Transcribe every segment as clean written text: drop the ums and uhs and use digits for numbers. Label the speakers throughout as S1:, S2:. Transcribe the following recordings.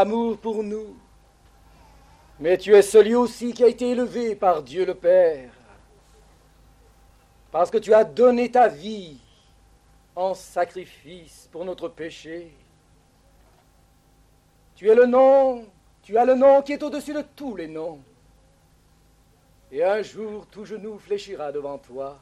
S1: amour pour nous, mais tu es celui aussi qui a été élevé par Dieu le Père, parce que tu as donné ta vie en sacrifice pour notre péché. Tu as le nom qui est au-dessus de tous les noms. Et un jour, tout genou fléchira devant toi.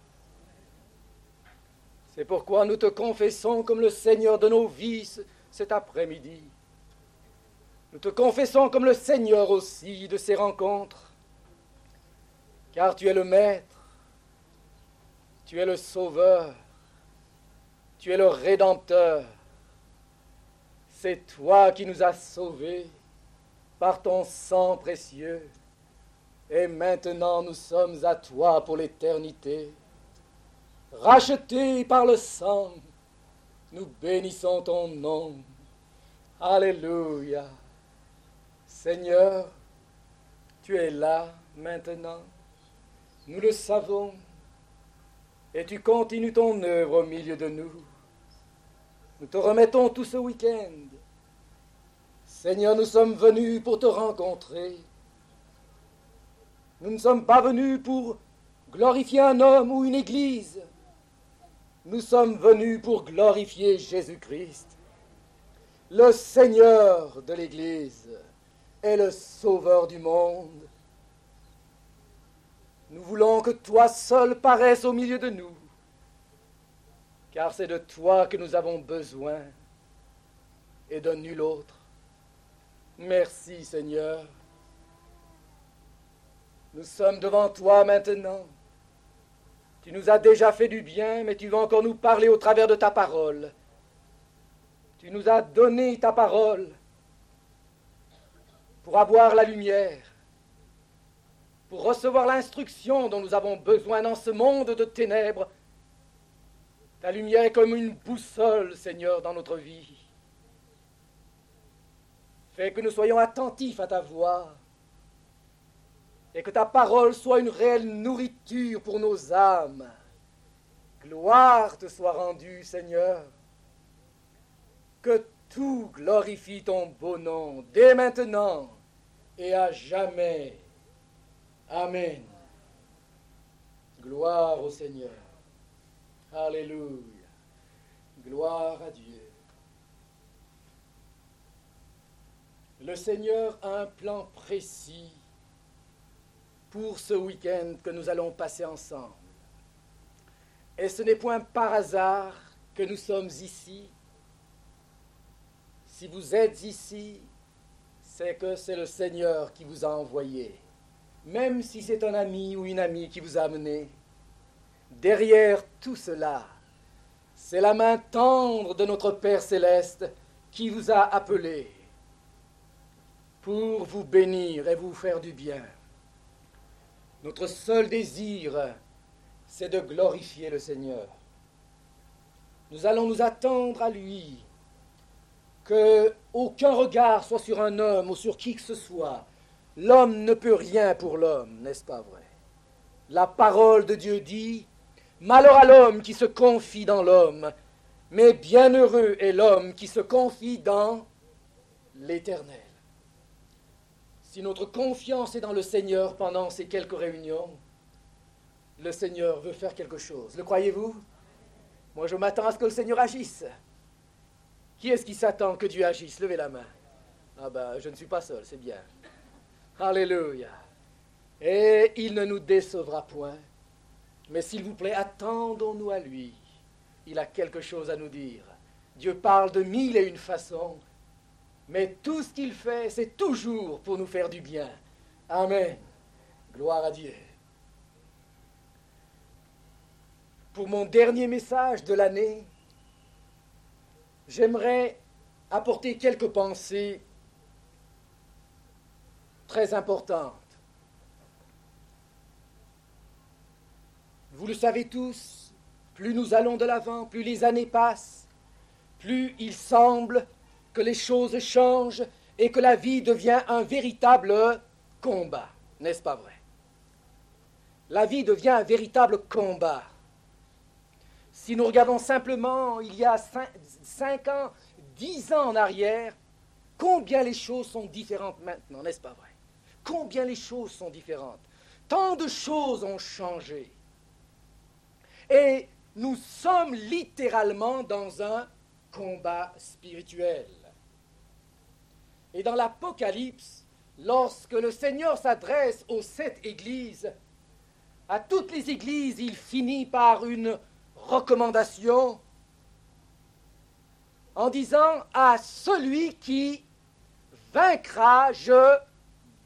S1: C'est pourquoi nous te confessons comme le Seigneur de nos vies cet après-midi. Nous te confessons comme le Seigneur aussi de ces rencontres, car tu es le Maître, tu es le Sauveur, tu es le Rédempteur. C'est toi qui nous as sauvés par ton sang précieux. Et maintenant nous sommes à toi pour l'éternité. Rachetés par le sang, nous bénissons ton nom. Alléluia. Seigneur, tu es là maintenant. Nous le savons. Et tu continues ton œuvre au milieu de nous. Nous te remettons tout ce week-end. Seigneur, nous sommes venus pour te rencontrer. Nous ne sommes pas venus pour glorifier un homme ou une église. Nous sommes venus pour glorifier Jésus-Christ, le Seigneur de l'église et le Sauveur du monde. Nous voulons que toi seul paraisses au milieu de nous, car c'est de toi que nous avons besoin et de nul autre. Merci Seigneur. Nous sommes devant toi maintenant. Tu nous as déjà fait du bien, mais tu vas encore nous parler au travers de ta parole. Tu nous as donné ta parole pour avoir la lumière, pour recevoir l'instruction dont nous avons besoin dans ce monde de ténèbres. Ta lumière est comme une boussole, Seigneur, dans notre vie. Fais que nous soyons attentifs à ta voix et que ta parole soit une réelle nourriture pour nos âmes. Gloire te soit rendue, Seigneur. Que tout glorifie ton beau nom, dès maintenant et à jamais. Amen. Gloire au Seigneur. Alléluia. Gloire à Dieu. Le Seigneur a un plan précis pour ce week-end que nous allons passer ensemble. Et ce n'est point par hasard que nous sommes ici. Si vous êtes ici, c'est que c'est le Seigneur qui vous a envoyé. Même si c'est un ami ou une amie qui vous a amené. Derrière tout cela, c'est la main tendre de notre Père Céleste qui vous a appelé pour vous bénir et vous faire du bien. Notre seul désir, c'est de glorifier le Seigneur. Nous allons nous attendre à lui, que aucun regard soit sur un homme ou sur qui que ce soit. L'homme ne peut rien pour l'homme, n'est-ce pas vrai? La parole de Dieu dit, « Malheur à l'homme qui se confie dans l'homme, mais bienheureux est l'homme qui se confie dans l'Éternel. » Si notre confiance est dans le Seigneur pendant ces quelques réunions, le Seigneur veut faire quelque chose. Le croyez-vous? Moi, je m'attends à ce que le Seigneur agisse. Qui est-ce qui s'attend que Dieu agisse? Levez la main. Ah ben, je ne suis pas seul, c'est bien. Alléluia. Et il ne nous décevra point. Mais s'il vous plaît, attendons-nous à lui. Il a quelque chose à nous dire. Dieu parle de 1001 façons. Mais tout ce qu'il fait, c'est toujours pour nous faire du bien. Amen. Gloire à Dieu. Pour mon dernier message de l'année, j'aimerais apporter quelques pensées très importantes. Vous le savez tous, plus nous allons de l'avant, plus les années passent, plus il semble que les choses changent et que la vie devient un véritable combat, n'est-ce pas vrai? La vie devient un véritable combat. Si nous regardons simplement il y a 5 ans, 10 ans en arrière, Combien les choses sont différentes maintenant, n'est-ce pas vrai? Combien les choses sont différentes. Tant de choses ont changé. Et nous sommes littéralement dans un combat spirituel. Et dans l'Apocalypse, lorsque le Seigneur s'adresse aux 7 églises, à toutes les églises, il finit par une recommandation en disant « À celui qui vaincra, je donnerai ».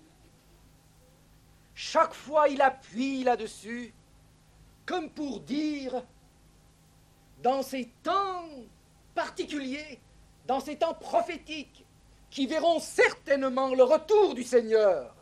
S1: Chaque fois, il appuie là-dessus, comme pour dire, dans ces temps particuliers, dans ces temps prophétiques, qui verront certainement le retour du Seigneur,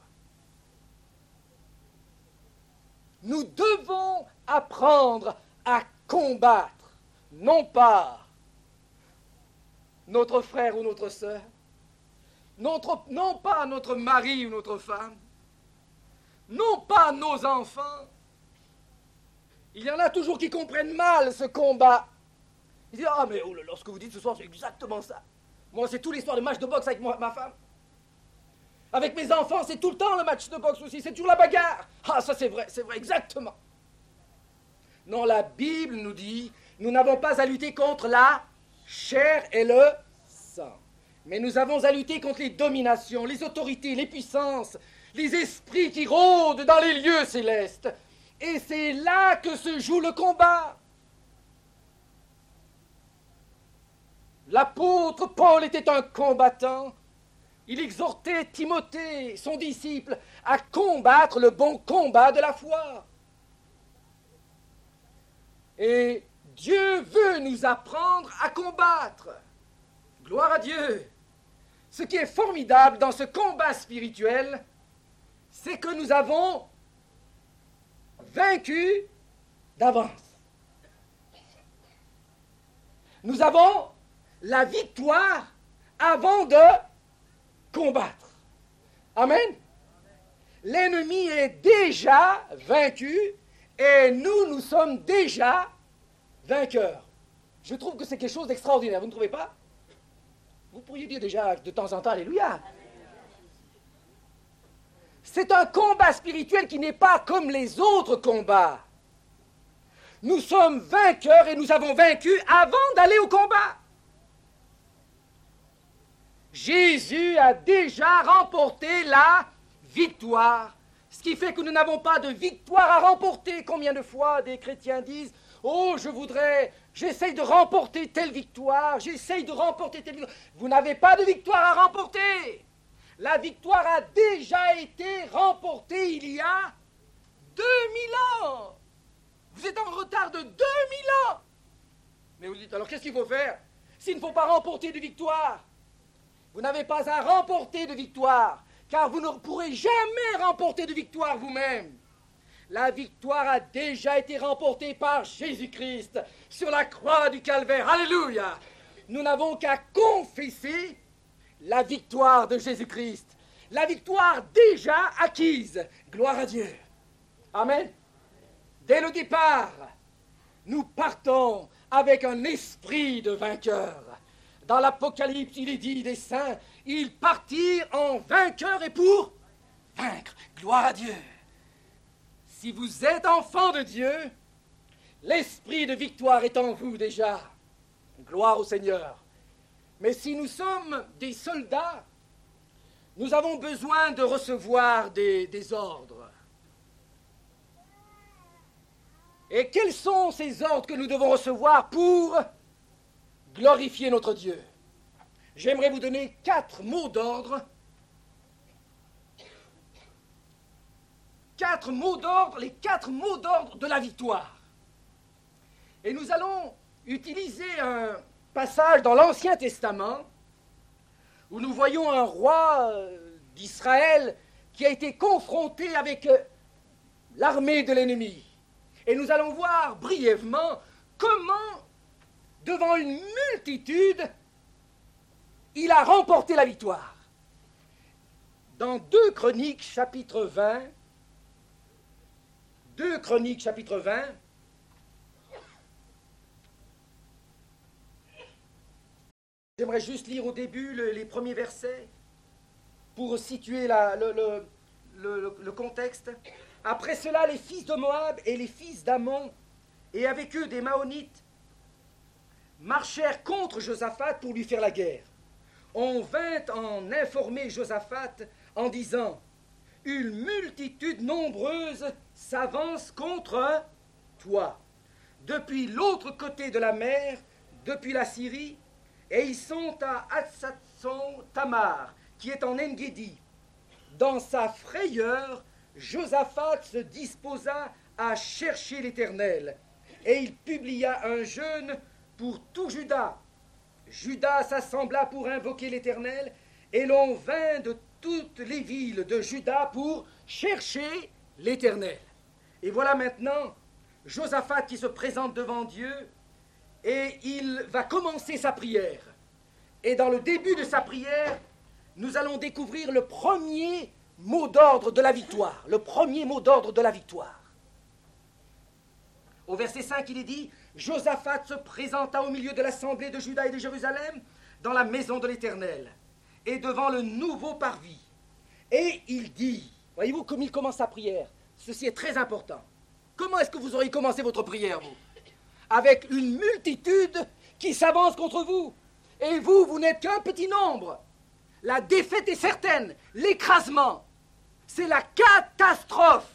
S1: nous devons apprendre à combattre, non pas notre frère ou notre sœur, non pas notre mari ou notre femme, non pas nos enfants. Il y en a toujours qui comprennent mal ce combat. Ils disent « Ah, mais oh là là, ce que vous dites ce soir, c'est exactement ça. Moi, c'est toute l'histoire de match de boxe avec ma femme. Avec mes enfants, c'est tout le temps le match de boxe aussi, c'est toujours la bagarre. Ah, ça c'est vrai, exactement. » Non, la Bible nous dit, nous n'avons pas à lutter contre la chair et le sang. Mais nous avons à lutter contre les dominations, les autorités, les puissances, les esprits qui rôdent dans les lieux célestes. Et c'est là que se joue le combat. L'apôtre Paul était un combattant. Il exhortait Timothée, son disciple, à combattre le bon combat de la foi. Et Dieu veut nous apprendre à combattre. Gloire à Dieu. Ce qui est formidable dans ce combat spirituel, c'est que nous avons vaincu d'avance. Nous avons la victoire avant de combattre. Amen. L'ennemi est déjà vaincu et nous sommes déjà vainqueurs. Je trouve que c'est quelque chose d'extraordinaire, vous ne trouvez pas? Vous pourriez dire déjà de temps en temps Alléluia. C'est un combat spirituel qui n'est pas comme les autres combats. Nous sommes vainqueurs et nous avons vaincu avant d'aller au combat. Jésus a déjà remporté la victoire, ce qui fait que nous n'avons pas de victoire à remporter. Combien de fois des chrétiens disent « Oh, j'essaye de remporter telle victoire, j'essaye de remporter telle victoire. » Vous n'avez pas de victoire à remporter. La victoire a déjà été remportée il y a 2000 ans. Vous êtes en retard de 2000 ans. Mais vous dites, alors qu'est-ce qu'il faut faire s'il ne faut pas remporter de victoire? Vous n'avez pas à remporter de victoire, car vous ne pourrez jamais remporter de victoire vous-même. La victoire a déjà été remportée par Jésus-Christ sur la croix du Calvaire. Alléluia! Nous n'avons qu'à confesser la victoire de Jésus-Christ, la victoire déjà acquise. Gloire à Dieu. Amen. Dès le départ, nous partons avec un esprit de vainqueur. Dans l'Apocalypse, il est dit des saints, ils partirent en vainqueurs et pour vaincre. Gloire à Dieu. Si vous êtes enfant de Dieu, l'esprit de victoire est en vous déjà. Gloire au Seigneur. Mais si nous sommes des soldats, nous avons besoin de recevoir des ordres. Et quels sont ces ordres que nous devons recevoir pour glorifier notre Dieu? J'aimerais vous donner 4 mots d'ordre. 4 mots d'ordre, les 4 mots d'ordre de la victoire. Et nous allons utiliser un passage dans l'Ancien Testament où nous voyons un roi d'Israël qui a été confronté avec l'armée de l'ennemi. Et nous allons voir brièvement comment, devant une multitude, il a remporté la victoire. Dans 2 Chroniques, chapitre 20, 2 Chroniques, chapitre 20, J'aimerais juste lire au début les premiers versets pour situer le contexte. Après cela, les fils de Moab et les fils d'Ammon, et avec eux des Maonites, marchèrent contre Josaphat pour lui faire la guerre. On vint en informer Josaphat en disant « Une multitude nombreuse s'avance contre toi, depuis l'autre côté de la mer, depuis la Syrie, et ils sont à Hatsatson Tamar, qui est en En-Gedi. Dans sa frayeur, Josaphat se disposa à chercher l'Éternel, et il publia un jeûne pour tout Juda. Juda s'assembla pour invoquer l'Éternel, et l'on vint de toutes les villes de Juda pour chercher l'Éternel. Et voilà maintenant Josaphat qui se présente devant Dieu, et il va commencer sa prière. Et dans le début de sa prière, nous allons découvrir le premier mot d'ordre de la victoire. Le premier mot d'ordre de la victoire. Au verset 5, il est dit « Josaphat se présenta au milieu de l'assemblée de Juda et de Jérusalem dans la maison de l'Éternel et devant le nouveau parvis. Et il dit, voyez-vous comme il commence sa prière, ceci est très important. Comment est-ce que vous auriez commencé votre prière, vous? Avec une multitude qui s'avance contre vous. Et vous, vous n'êtes qu'un petit nombre. La défaite est certaine, l'écrasement, c'est la catastrophe.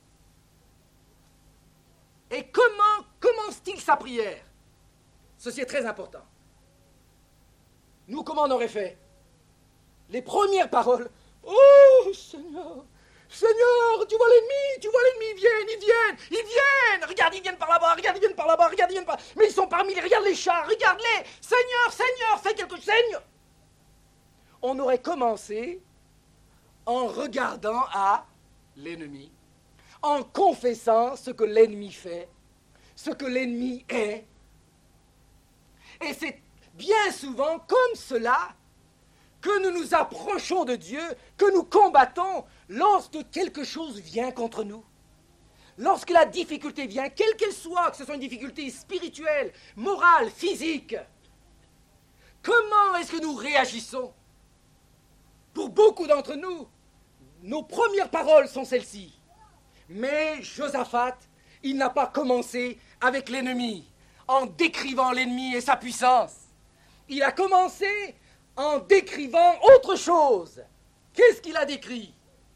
S1: Et comment commence-t-il sa prière? Ceci est très important. Nous, comment on aurait fait? Les premières paroles. Oh, Seigneur, Seigneur, tu vois l'ennemi, ils viennent. Regarde, ils viennent par là-bas, regarde, ils viennent par là-bas, regarde, ils viennent par... Mais ils sont parmi les, regarde les chars, regarde-les. Seigneur, Seigneur, fais quelque chose, Seigneur. On aurait commencé en regardant à l'ennemi, en confessant ce que l'ennemi fait, ce que l'ennemi est. Et c'est bien souvent comme cela que nous nous approchons de Dieu, que nous combattons lorsque quelque chose vient contre nous. Lorsque la difficulté vient, quelle qu'elle soit, que ce soit une difficulté spirituelle, morale, physique, comment est-ce que nous réagissons? Pour beaucoup d'entre nous, nos premières paroles sont celles-ci. Mais Josaphat, il n'a pas commencé avec l'ennemi, en décrivant l'ennemi et sa puissance. Il a commencé en décrivant autre chose. Qu'est-ce qu'il a décrit?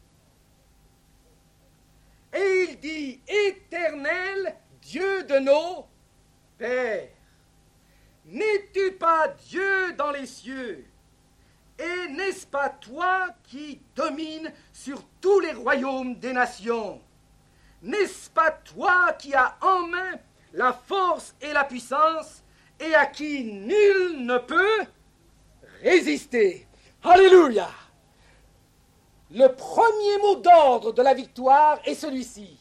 S1: Et il dit, Éternel, Dieu de nos pères, n'es-tu pas Dieu dans les cieux? Et n'est-ce pas toi qui domines sur tous les royaumes des nations? N'est-ce pas toi qui as en main la force et la puissance, et à qui nul ne peut résister? Alléluia! Le premier mot d'ordre de la victoire est celui-ci.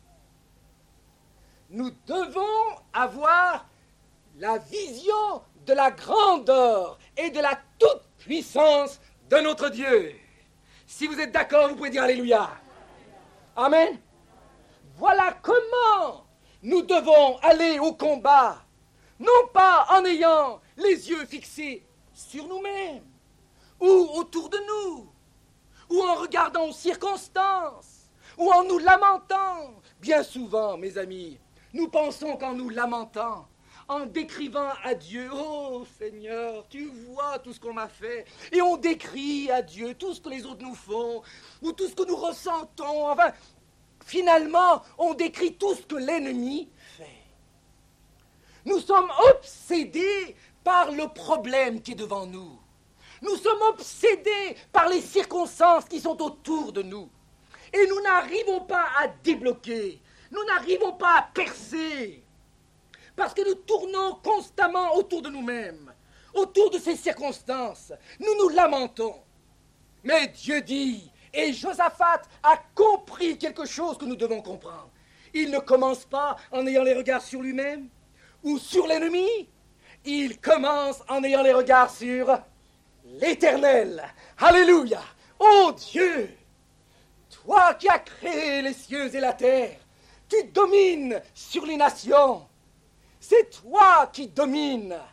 S1: Nous devons avoir la vision de la grandeur et de la toute-puissance de notre Dieu. Si vous êtes d'accord, vous pouvez dire Alléluia. Amen. Voilà comment nous devons aller au combat, non pas en ayant les yeux fixés sur nous-mêmes, ou autour de nous, ou en regardant aux circonstances, ou en nous lamentant. Bien souvent, mes amis, nous pensons qu'en nous lamentant, en décrivant à Dieu, « Oh Seigneur, tu vois tout ce qu'on m'a fait. » Et on décrit à Dieu tout ce que les autres nous font, ou tout ce que nous ressentons. Enfin, finalement, on décrit tout ce que l'ennemi fait. Nous sommes obsédés par le problème qui est devant nous. Nous sommes obsédés par les circonstances qui sont autour de nous. Et nous n'arrivons pas à débloquer. Nous n'arrivons pas à percer. Parce que nous tournons constamment autour de nous-mêmes, autour de ces circonstances. Nous nous lamentons. Mais Dieu dit, et Josaphat a compris quelque chose que nous devons comprendre. Il ne commence pas en ayant les regards sur lui-même ou sur l'ennemi. Il commence en ayant les regards sur l'Éternel. Alléluia! Oh Dieu! Toi qui as créé les cieux et la terre, tu domines sur les nations. C'est toi qui domines.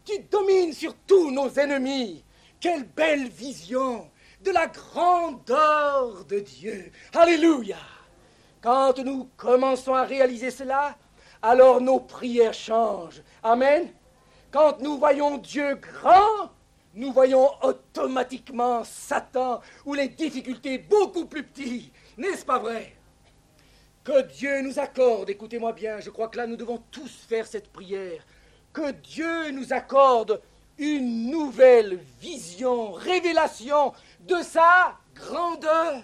S1: Tu domines sur tous nos ennemis. Quelle belle vision de la grandeur de Dieu. Alléluia. Quand nous commençons à réaliser cela, alors nos prières changent. Amen. Quand nous voyons Dieu grand, nous voyons automatiquement Satan ou les difficultés beaucoup plus petites. N'est-ce pas vrai? Que Dieu nous accorde, écoutez-moi bien, je crois que là nous devons tous faire cette prière, que Dieu nous accorde une nouvelle vision, révélation de sa grandeur.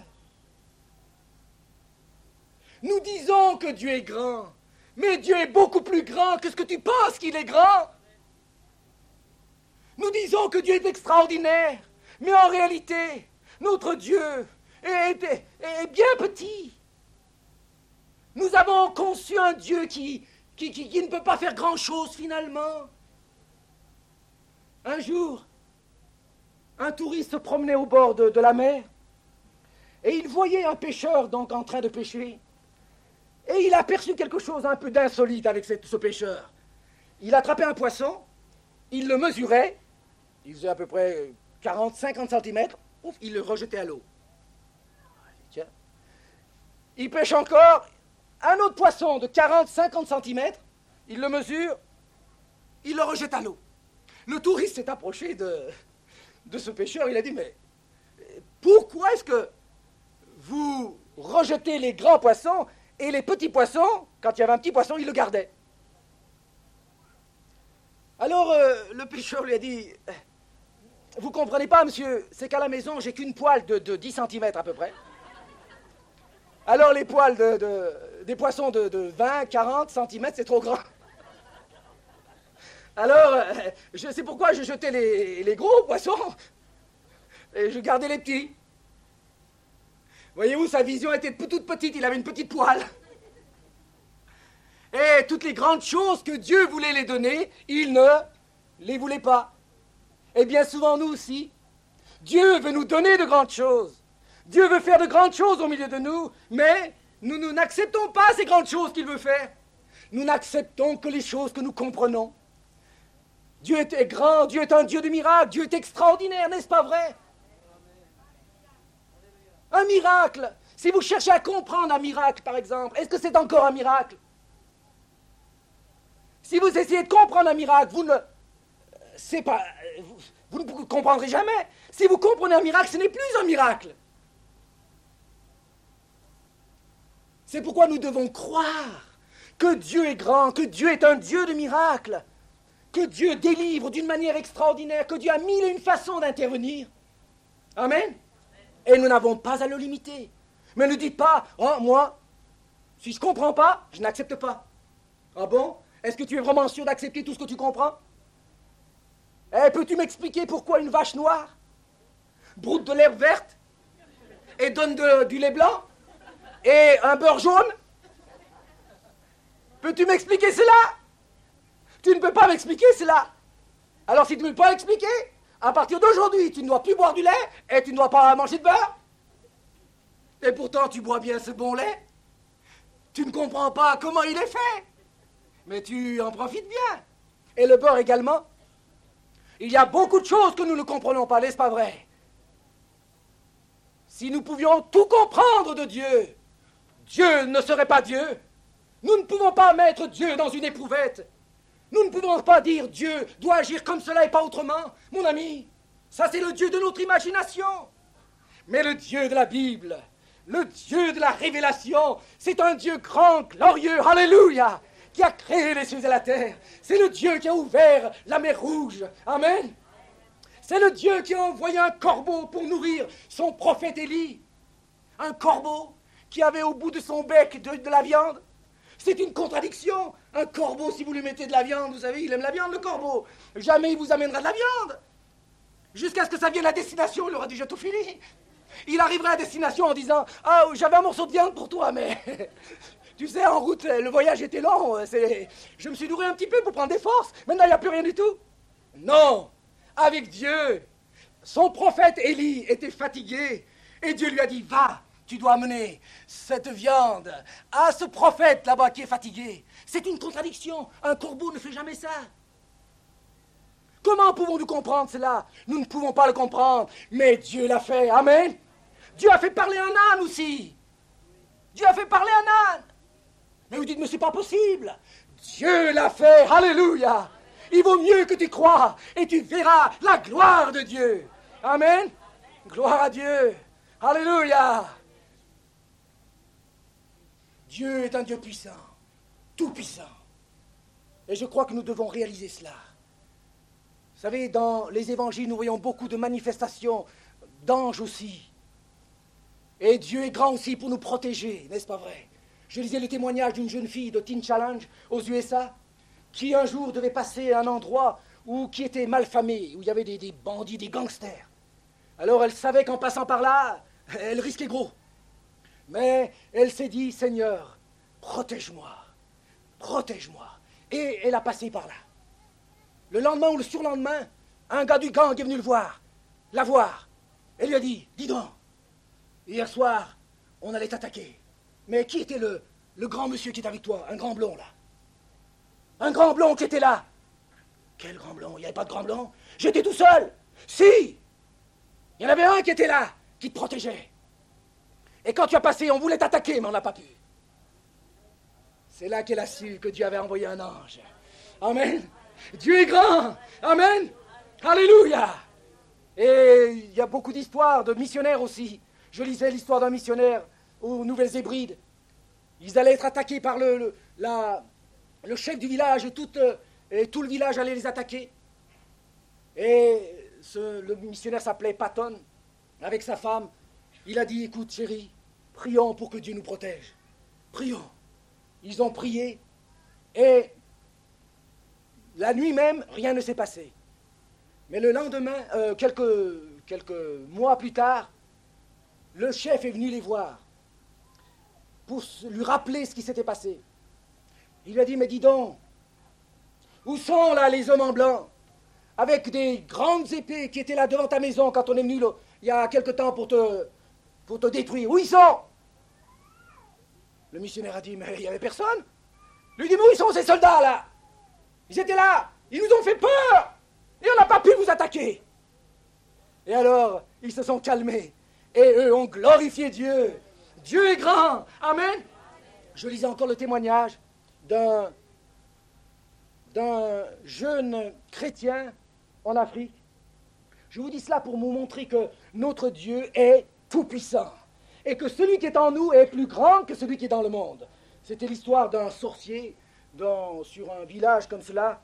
S1: Nous disons que Dieu est grand, mais Dieu est beaucoup plus grand que ce que tu penses qu'il est grand. Nous disons que Dieu est extraordinaire, mais en réalité, notre Dieu est bien petit. Nous avons conçu un Dieu qui ne peut pas faire grand-chose finalement. Un jour, un touriste se promenait au bord de la mer et il voyait un pêcheur donc en train de pêcher. Et il a aperçu quelque chose un peu d'insolite avec ce pêcheur. Il attrapait un poisson, il le mesurait, il faisait à peu près 40-50 cm, ouf, il le rejetait à l'eau. Tiens. Il pêche encore un autre poisson de 40-50 cm, il le mesure, il le rejette à l'eau. Le touriste s'est approché de ce pêcheur, il a dit, mais pourquoi est-ce que vous rejetez les grands poissons et les petits poissons, quand il y avait un petit poisson, il le gardait? Alors le pêcheur lui a dit, vous comprenez pas, monsieur, c'est qu'à la maison, j'ai qu'une poêle de 10 cm à peu près. Alors les poêles des poissons de 20, 40 cm, c'est trop grand. Alors, je sais pourquoi je jetais les gros poissons et je gardais les petits. Voyez-vous, sa vision était toute petite, il avait une petite poêle. Et toutes les grandes choses que Dieu voulait les donner, il ne les voulait pas. Et bien souvent, nous aussi, Dieu veut nous donner de grandes choses. Dieu veut faire de grandes choses au milieu de nous, mais nous n'acceptons pas ces grandes choses qu'il veut faire. Nous n'acceptons que les choses que nous comprenons. Dieu est grand, Dieu est un Dieu de miracles, Dieu est extraordinaire, n'est-ce pas vrai? Un miracle. Si vous cherchez à comprendre un miracle, par exemple, est-ce que c'est encore un miracle? Si vous essayez de comprendre un miracle, vous ne comprendrez jamais. Si vous comprenez un miracle, ce n'est plus un miracle. C'est pourquoi nous devons croire que Dieu est grand, que Dieu est un Dieu de miracles, que Dieu délivre d'une manière extraordinaire, que Dieu a mille et une façons d'intervenir. Amen. Et nous n'avons pas à le limiter. Mais ne dites pas, oh, moi, si je ne comprends pas, je n'accepte pas. Ah bon? Est-ce que tu es vraiment sûr d'accepter tout ce que tu comprends? Eh, peux-tu m'expliquer pourquoi une vache noire broute de l'herbe verte et donne du lait blanc et un beurre jaune? Peux-tu m'expliquer cela? Tu ne peux pas m'expliquer cela. Alors si tu ne peux pas l'expliquer, à partir d'aujourd'hui, tu ne dois plus boire du lait et tu ne dois pas manger de beurre. Et pourtant, tu bois bien ce bon lait. Tu ne comprends pas comment il est fait. Mais tu en profites bien. Et le beurre également. Il y a beaucoup de choses que nous ne comprenons pas, n'est-ce pas vrai? Si nous pouvions tout comprendre de Dieu, Dieu ne serait pas Dieu. Nous ne pouvons pas mettre Dieu dans une éprouvette. Nous ne pouvons pas dire Dieu doit agir comme cela et pas autrement. Mon ami, ça c'est le Dieu de notre imagination. Mais le Dieu de la Bible, le Dieu de la révélation, c'est un Dieu grand, glorieux, alléluia, qui a créé les cieux et la terre. C'est le Dieu qui a ouvert la mer Rouge. Amen. C'est le Dieu qui a envoyé un corbeau pour nourrir son prophète Élie. Un corbeau qui avait au bout de son bec de la viande. C'est une contradiction. Un corbeau, si vous lui mettez de la viande, vous savez, il aime la viande, le corbeau. Jamais il vous amènera de la viande. Jusqu'à ce que ça vienne à destination, il aura déjà tout fini. Il arrivera à destination en disant « Ah, j'avais un morceau de viande pour toi, mais... » Tu sais, en route, le voyage était long. Je me suis nourri un petit peu pour prendre des forces. Maintenant, il n'y a plus rien du tout. Non. Avec Dieu, son prophète Élie était fatigué. Et Dieu lui a dit « Va, tu dois amener cette viande à ce prophète là-bas qui est fatigué. » C'est une contradiction. Un corbeau ne fait jamais ça. Comment pouvons-nous comprendre cela? Nous ne pouvons pas le comprendre, mais Dieu l'a fait. Amen. Dieu a fait parler un âne aussi. Dieu a fait parler un âne. Mais vous dites, mais c'est pas possible. Dieu l'a fait. Alléluia. Il vaut mieux que tu crois et tu verras la gloire de Dieu. Amen. Gloire à Dieu. Alléluia. Dieu est un Dieu puissant, tout puissant. Et je crois que nous devons réaliser cela. Vous savez, dans les évangiles, nous voyons beaucoup de manifestations d'anges aussi. Et Dieu est grand aussi pour nous protéger, n'est-ce pas vrai? Je lisais le témoignage d'une jeune fille de Teen Challenge aux USA, qui un jour devait passer à un endroit qui était malfamé, où il y avait des bandits, des gangsters. Alors elle savait qu'en passant par là, elle risquait gros. Mais elle s'est dit, Seigneur, protège-moi, protège-moi. Et elle a passé par là. Le lendemain ou le surlendemain, un gars du gang est venu la voir. Elle lui a dit, dis donc, hier soir, on allait t'attaquer. Mais qui était le grand monsieur qui est avec toi? Un grand blond, là. Un grand blond qui était là. Quel grand blond? Il n'y avait pas de grand blond. J'étais tout seul. Si! Il y en avait un qui était là, qui te protégeait. Et quand tu as passé, on voulait t'attaquer, mais on n'a pas pu. C'est là qu'elle a su que Dieu avait envoyé un ange. Amen. Dieu est grand. Amen. Alléluia. Et il y a beaucoup d'histoires de missionnaires aussi. Je lisais l'histoire d'un missionnaire aux Nouvelles-Hébrides. Ils allaient être attaqués par le chef du village et tout le village allait les attaquer. Et le missionnaire s'appelait Patton, avec sa femme. Il a dit, écoute chérie, prions pour que Dieu nous protège. Prions. Ils ont prié et la nuit même, rien ne s'est passé. Mais le lendemain, quelques mois plus tard, le chef est venu les voir pour lui rappeler ce qui s'était passé. Il lui a dit, mais dis donc, où sont là les hommes en blanc, avec des grandes épées qui étaient là devant ta maison quand on est venu il y a quelque temps pour te détruire? Où ils sont? Le missionnaire a dit, mais il n'y avait personne. Il lui dit, mais où ils sont ces soldats là? Ils étaient là, ils nous ont fait peur, et on n'a pas pu vous attaquer. Et alors, ils se sont calmés, et eux ont glorifié Dieu. Dieu est grand, amen. Je lisais encore le témoignage d'un jeune chrétien en Afrique. Je vous dis cela pour vous montrer que notre Dieu est tout-puissant, et que celui qui est en nous est plus grand que celui qui est dans le monde. C'était l'histoire d'un sorcier sur un village comme cela,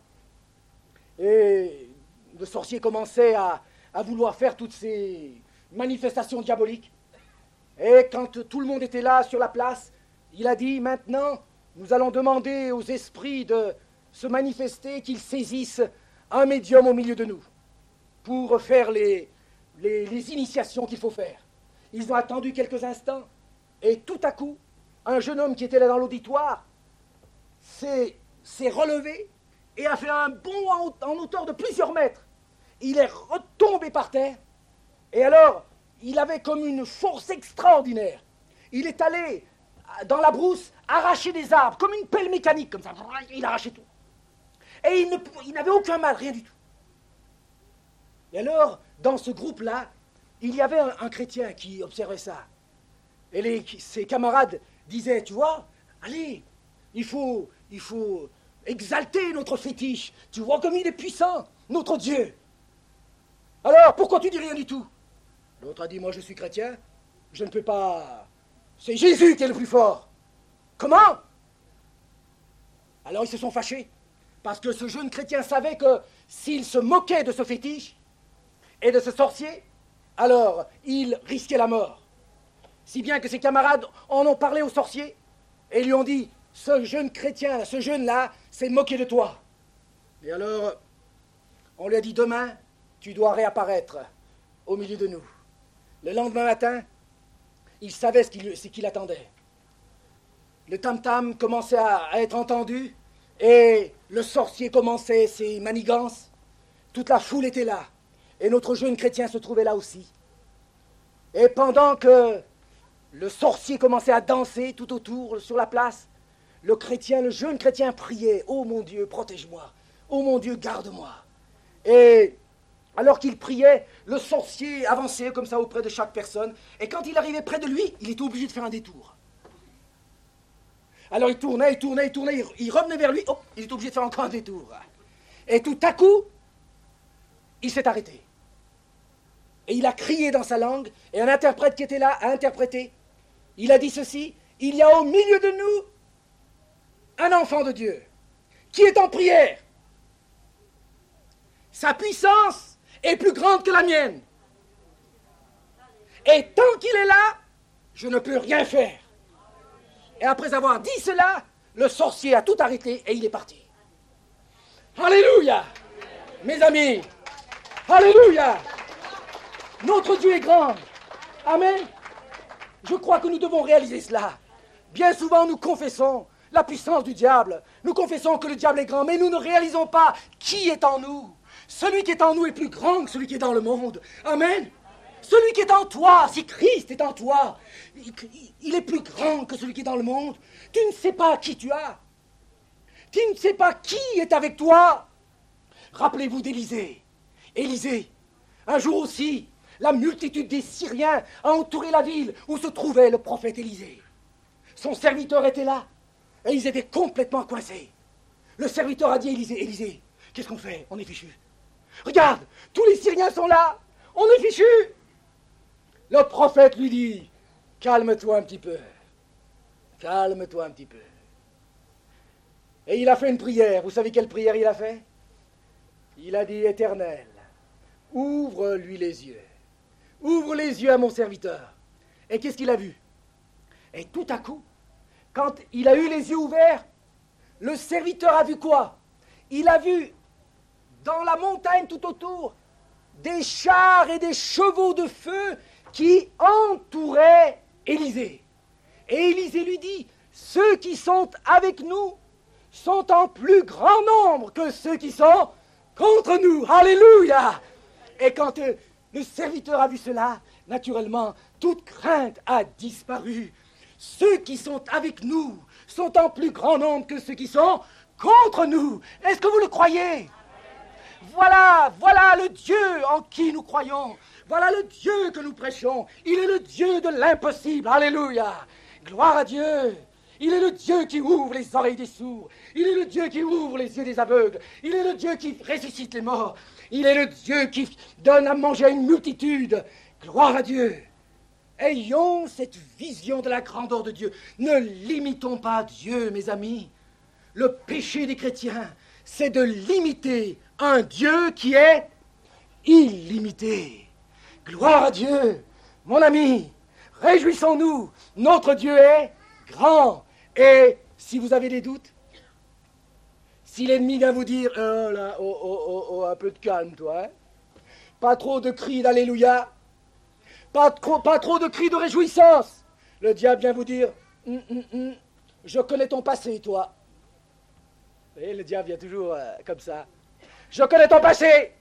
S1: et le sorcier commençait à vouloir faire toutes ces manifestations diaboliques. Et quand tout le monde était là sur la place, il a dit, maintenant, nous allons demander aux esprits de se manifester, qu'ils saisissent un médium au milieu de nous, pour faire les initiations qu'il faut faire. Ils ont attendu quelques instants, et tout à coup, un jeune homme qui était là dans l'auditoire s'est relevé et a fait un bond en hauteur de plusieurs mètres. Il est retombé par terre, et alors, il avait comme une force extraordinaire. Il est allé dans la brousse arracher des arbres, comme une pelle mécanique, comme ça. Il arrachait tout. Et il n'avait aucun mal, rien du tout. Et alors, dans ce groupe-là, il y avait un chrétien qui observait ça. Et ses camarades disaient, tu vois, allez, il faut exalter notre fétiche. Tu vois comme il est puissant, notre Dieu. Alors, pourquoi tu dis rien du tout? L'autre a dit, moi je suis chrétien, je ne peux pas... C'est Jésus qui est le plus fort. Comment? Alors ils se sont fâchés, parce que ce jeune chrétien savait que s'il se moquait de ce fétiche et de ce sorcier, alors il risquait la mort. Si bien que ses camarades en ont parlé au sorcier et lui ont dit, ce jeune chrétien, ce jeune-là, s'est moqué de toi. Et alors, on lui a dit, demain, tu dois réapparaître au milieu de nous. Le lendemain matin, il savait ce qui l'attendait. Le tam-tam commençait à être entendu et le sorcier commençait ses manigances. Toute la foule était là et notre jeune chrétien se trouvait là aussi. Et pendant que le sorcier commençait à danser tout autour sur la place, le jeune chrétien priait, « Oh mon Dieu, protège-moi, oh mon Dieu, garde-moi ». Et alors qu'il priait, le sorcier avançait comme ça auprès de chaque personne. Et quand il arrivait près de lui, il était obligé de faire un détour. Alors il tournait, il revenait vers lui, hop, il était obligé de faire encore un détour. Et tout à coup, il s'est arrêté. Et il a crié dans sa langue, et un interprète qui était là a interprété. Il a dit ceci: il y a au milieu de nous un enfant de Dieu qui est en prière. Sa puissance est plus grande que la mienne. Et tant qu'il est là, je ne peux rien faire. Et après avoir dit cela, le sorcier a tout arrêté et il est parti. Alléluia, mes amis. Alléluia. Notre Dieu est grand. Amen. Je crois que nous devons réaliser cela. Bien souvent, nous confessons la puissance du diable. Nous confessons que le diable est grand, mais nous ne réalisons pas qui est en nous. Celui qui est en nous est plus grand que celui qui est dans le monde. Amen. Celui qui est en toi, si Christ est en toi, il est plus grand que celui qui est dans le monde. Tu ne sais pas qui tu as. Tu ne sais pas qui est avec toi. Rappelez-vous d'Élisée. Élisée, un jour aussi, la multitude des Syriens a entouré la ville où se trouvait le prophète Élisée. Son serviteur était là, et ils étaient complètement coincés. Le serviteur a dit à Élisée: Élisée, qu'est-ce qu'on fait? On est fichu. Regarde, tous les Syriens sont là, on est fichu. Le prophète lui dit: calme-toi un petit peu. Calme-toi un petit peu. Et il a fait une prière. Vous savez quelle prière il a fait? Il a dit: Éternel, ouvre-lui les yeux. Ouvre les yeux à mon serviteur. Et qu'est-ce qu'il a vu? Et tout à coup, quand il a eu les yeux ouverts, le serviteur a vu quoi? Il a vu dans la montagne tout autour des chars et des chevaux de feu qui entouraient Élisée. Et Élisée lui dit: ceux qui sont avec nous sont en plus grand nombre que ceux qui sont contre nous. Alléluia! Et quand le serviteur a vu cela, naturellement, toute crainte a disparu. Ceux qui sont avec nous sont en plus grand nombre que ceux qui sont contre nous. Est-ce que vous le croyez? Voilà le Dieu en qui nous croyons. Voilà le Dieu que nous prêchons. Il est le Dieu de l'impossible. Alléluia. Gloire à Dieu. Il est le Dieu qui ouvre les oreilles des sourds. Il est le Dieu qui ouvre les yeux des aveugles. Il est le Dieu qui ressuscite les morts. Il est le Dieu qui donne à manger à une multitude. Gloire à Dieu. Ayons cette vision de la grandeur de Dieu. Ne limitons pas Dieu, mes amis. Le péché des chrétiens, c'est de limiter un Dieu qui est illimité. Gloire à Dieu. Mon ami, réjouissons-nous. Notre Dieu est grand. Et si vous avez des doutes, si l'ennemi vient vous dire: oh là, un peu de calme, toi, hein? Pas trop de cris d'alléluia, pas trop de cris de réjouissance. Le diable vient vous dire: je connais ton passé, toi. Vous voyez, le diable vient toujours comme ça. Je connais ton passé.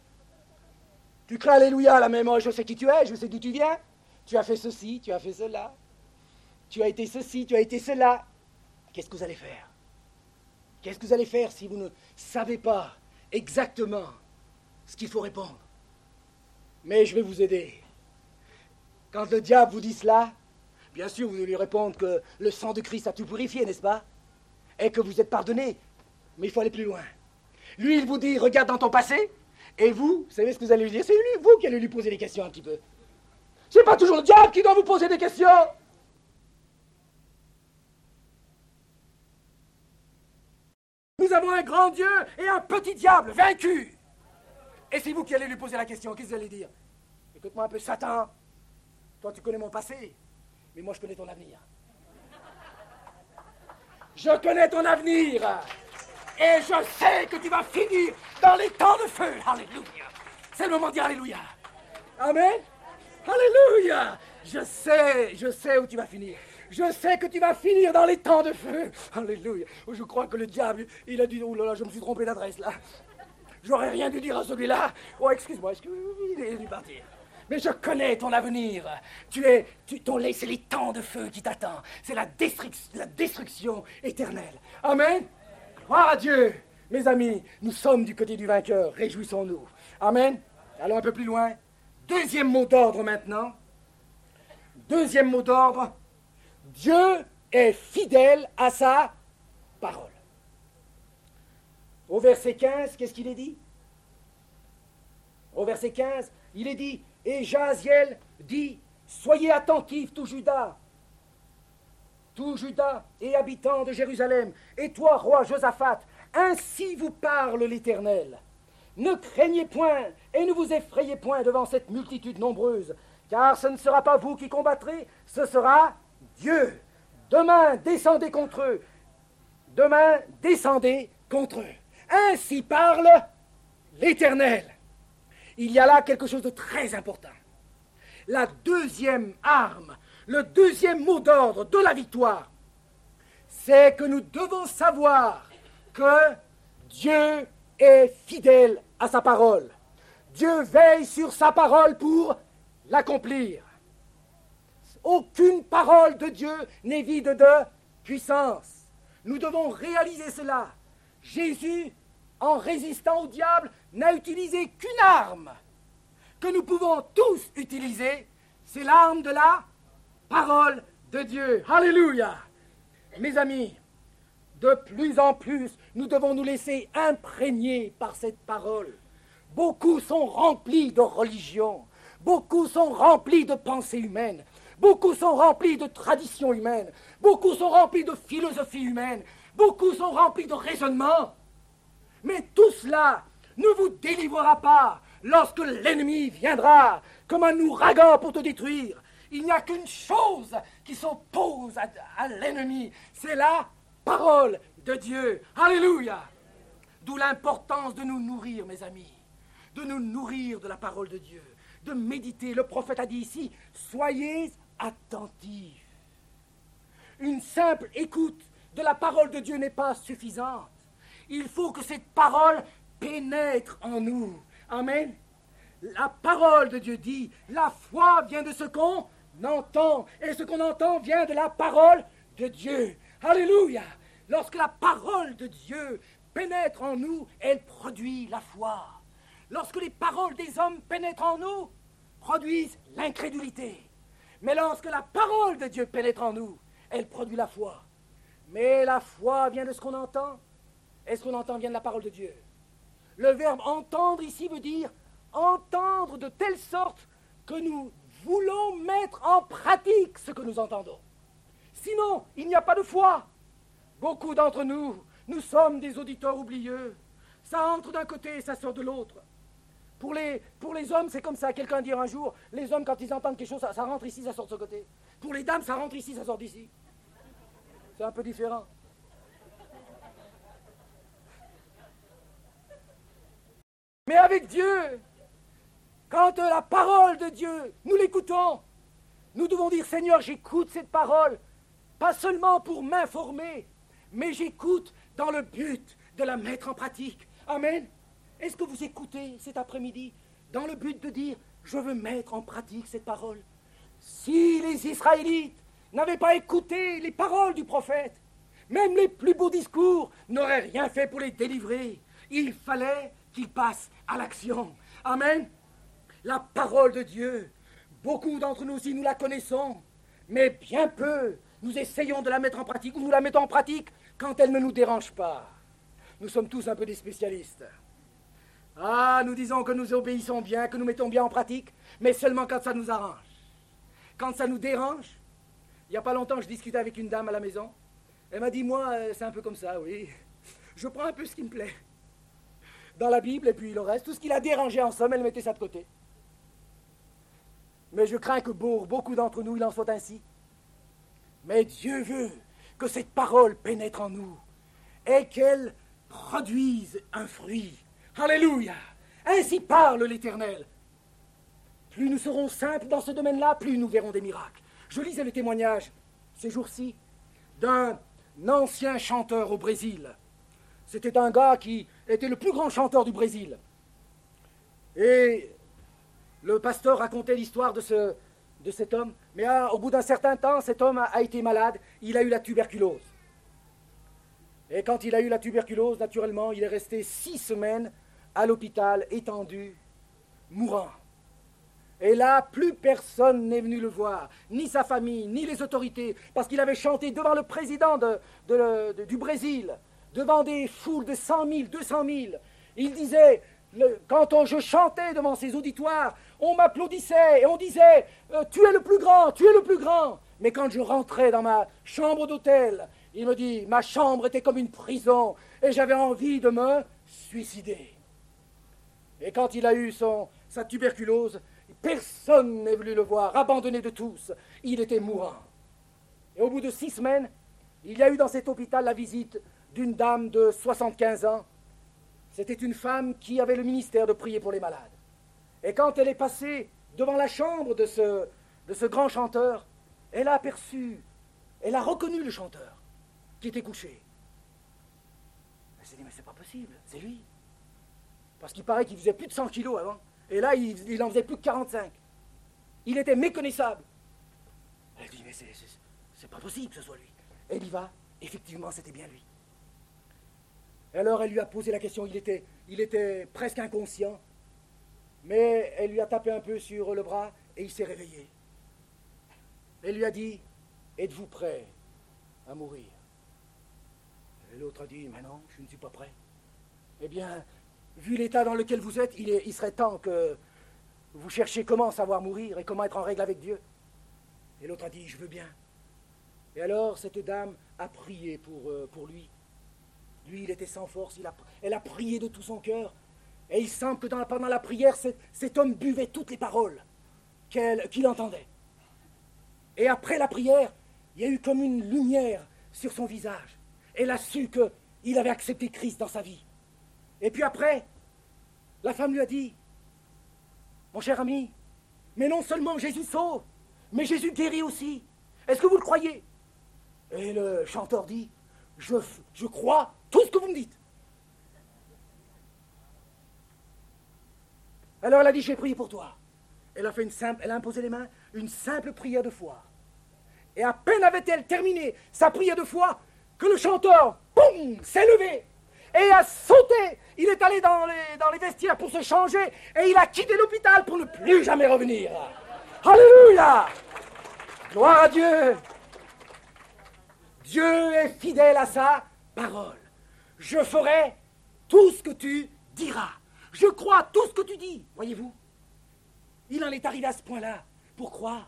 S1: Tu cries alléluia là, mais moi je sais qui tu es, je sais d'où tu viens. Tu as fait ceci, tu as fait cela. Tu as été ceci, tu as été cela. Qu'est-ce que vous allez faire? Qu'est-ce que vous allez faire si vous ne savez pas exactement ce qu'il faut répondre? Mais je vais vous aider. Quand le diable vous dit cela, bien sûr, vous allez lui répondre que le sang de Christ a tout purifié, n'est-ce pas? Et que vous êtes pardonné. Mais il faut aller plus loin. Lui, il vous dit: regarde dans ton passé. Et vous savez ce que vous allez lui dire? C'est lui, vous qui allez lui poser des questions un petit peu. C'est pas toujours le diable qui doit vous poser des questions. Nous avons un grand Dieu et un petit diable vaincu. Et c'est vous qui allez lui poser la question. Qu'est-ce que vous allez dire? Écoute-moi un peu, Satan. Toi, tu connais mon passé, mais moi, je connais ton avenir. Je connais ton avenir. Et je sais que tu vas finir dans les temps de feu. Alléluia. C'est le moment de dire alléluia. Amen. Alléluia. Je sais où tu vas finir. Je sais que tu vas finir dans les temps de feu. Alléluia. Je crois que le diable, il a dit: oh là là, je me suis trompé d'adresse là. J'aurais rien dû dire à celui-là. Oh, excuse-moi, il est dû partir. Mais je connais ton avenir. C'est les temps de feu qui t'attendent. C'est la destruction éternelle. Amen. Gloire à Dieu. Mes amis, nous sommes du côté du vainqueur, réjouissons-nous. Amen. Allons un peu plus loin. Deuxième mot d'ordre maintenant. Deuxième mot d'ordre. Dieu est fidèle à sa parole. Au verset 15, qu'est-ce qu'il est dit? Au verset 15, il est dit, et Jaasiel dit, soyez attentifs, tout Juda et habitants de Jérusalem, et toi, roi Josaphat, ainsi vous parle l'Éternel. Ne craignez point et ne vous effrayez point devant cette multitude nombreuse, car ce ne sera pas vous qui combattrez, ce sera Dieu. Demain, descendez contre eux. Demain, descendez contre eux. Ainsi parle l'Éternel. Il y a là quelque chose de très important. La deuxième arme, le deuxième mot d'ordre de la victoire, c'est que nous devons savoir que Dieu est fidèle à sa parole. Dieu veille sur sa parole pour l'accomplir. Aucune parole de Dieu n'est vide de puissance. Nous devons réaliser cela. Jésus, en résistant au diable, n'a utilisé qu'une arme que nous pouvons tous utiliser, c'est l'arme de la parole de Dieu. Alléluia! Mes amis, de plus en plus, nous devons nous laisser imprégner par cette parole. Beaucoup sont remplis de religion, beaucoup sont remplis de pensées humaines, beaucoup sont remplis de traditions humaines, beaucoup sont remplis de philosophie humaine, beaucoup sont remplis de raisonnements. Mais tout cela ne vous délivrera pas lorsque l'ennemi viendra comme un ouragan pour te détruire. Il n'y a qu'une chose qui s'oppose à l'ennemi, c'est la parole de Dieu. Alléluia! D'où l'importance de nous nourrir, mes amis, de nous nourrir de la parole de Dieu, de méditer. Le prophète a dit ici, soyez attentifs. Une simple écoute de la parole de Dieu n'est pas suffisante. Il faut que cette parole pénètre en nous. Amen. La parole de Dieu dit, la foi vient de ce qu'on entend, et ce qu'on entend vient de la parole de Dieu. Alléluia! Lorsque la parole de Dieu pénètre en nous, elle produit la foi. Lorsque les paroles des hommes pénètrent en nous, produisent l'incrédulité. Mais lorsque la parole de Dieu pénètre en nous, elle produit la foi. Mais la foi vient de ce qu'on entend, et ce qu'on entend vient de la parole de Dieu. Le verbe entendre ici veut dire entendre de telle sorte que nous voulons mettre en pratique ce que nous entendons. Sinon, il n'y a pas de foi. Beaucoup d'entre nous, nous sommes des auditeurs oublieux. Ça entre d'un côté et ça sort de l'autre. Pour les hommes, c'est comme ça. Quelqu'un dit un jour, les hommes, quand ils entendent quelque chose, ça rentre ici, ça sort de ce côté. Pour les dames, ça rentre ici, ça sort d'ici. C'est un peu différent. Mais avec Dieu, quand la parole de Dieu, nous l'écoutons, nous devons dire, Seigneur, j'écoute cette parole, pas seulement pour m'informer, mais j'écoute dans le but de la mettre en pratique. Amen. Est-ce que vous écoutez cet après-midi dans le but de dire, je veux mettre en pratique cette parole? Si les Israélites n'avaient pas écouté les paroles du prophète, même les plus beaux discours n'auraient rien fait pour les délivrer. Il fallait qu'ils passent à l'action. Amen. La parole de Dieu, beaucoup d'entre nous aussi, nous la connaissons, mais bien peu, nous essayons de la mettre en pratique, ou nous la mettons en pratique quand elle ne nous dérange pas. Nous sommes tous un peu des spécialistes. Ah, nous disons que nous obéissons bien, que nous mettons bien en pratique, mais seulement quand ça nous arrange. Quand ça nous dérange, il n'y a pas longtemps, je discutais avec une dame à la maison. Elle m'a dit, moi, c'est un peu comme ça, oui. Je prends un peu ce qui me plaît dans la Bible, et puis le reste, tout ce qui l'a dérangé en somme, elle mettait ça de côté. Mais je crains que pour beaucoup d'entre nous, il en soit ainsi. Mais Dieu veut que cette parole pénètre en nous et qu'elle produise un fruit. Alléluia! Ainsi parle l'Éternel. Plus nous serons simples dans ce domaine-là, plus nous verrons des miracles. Je lisais le témoignage, ces jours-ci, d'un ancien chanteur au Brésil. C'était un gars qui était le plus grand chanteur du Brésil. Et le pasteur racontait l'histoire de cet homme, mais au bout d'un certain temps, cet homme a été malade, il a eu la tuberculose. Et quand il a eu la tuberculose, naturellement, il est resté 6 semaines à l'hôpital, étendu, mourant. Et là, plus personne n'est venu le voir, ni sa famille, ni les autorités, parce qu'il avait chanté devant le président du Brésil, devant des foules de 100 000, 200 000. Il disait, quand je chantais devant ces auditoires, on m'applaudissait et on disait « Tu es le plus grand, tu es le plus grand ». Mais quand je rentrais dans ma chambre d'hôtel, il me dit « Ma chambre était comme une prison et j'avais envie de me suicider ». Et quand il a eu sa tuberculose, personne n'est venu le voir, abandonné de tous. Il était mourant. Et au bout de 6 semaines, il y a eu dans cet hôpital la visite d'une dame de 75 ans. C'était une femme qui avait le ministère de prier pour les malades. Et quand elle est passée devant la chambre de ce grand chanteur, elle a reconnu le chanteur qui était couché. Elle s'est dit, mais c'est pas possible, c'est lui. Parce qu'il paraît qu'il faisait plus de 100 kilos avant. Et là, il en faisait plus que 45. Il était méconnaissable. Elle dit, mais c'est pas possible que ce soit lui. Elle y va, effectivement, c'était bien lui. Et alors, elle lui a posé la question, il était presque inconscient, mais elle lui a tapé un peu sur le bras et il s'est réveillé. Elle lui a dit, êtes-vous prêt à mourir? Et l'autre a dit, mais non, je ne suis pas prêt. Eh bien, vu l'état dans lequel vous êtes, il serait temps que vous cherchiez comment savoir mourir et comment être en règle avec Dieu. Et l'autre a dit, je veux bien. Et alors, cette dame a prié pour lui. Lui, il était sans force, elle a prié de tout son cœur. Et il semble que pendant la prière, cet homme buvait toutes les paroles qu'il entendait. Et après la prière, il y a eu comme une lumière sur son visage. Elle a su qu'il avait accepté Christ dans sa vie. Et puis après, la femme lui a dit, mon cher ami, mais non seulement Jésus sauve, mais Jésus guérit aussi. Est-ce que vous le croyez? Et le chanteur dit, je crois tout ce que vous me dites. Alors elle a dit, j'ai prié pour toi. Elle a imposé les mains, une simple prière de foi. Et à peine avait-elle terminé sa prière de foi que le chanteur, boum, s'est levé et a sauté. Il est allé dans les vestiaires pour se changer et il a quitté l'hôpital pour ne plus jamais revenir. Alléluia! Gloire à Dieu! Dieu est fidèle à sa parole. Je ferai tout ce que tu diras. Je crois tout ce que tu dis. Voyez-vous? Il en est arrivé à ce point-là pour croire.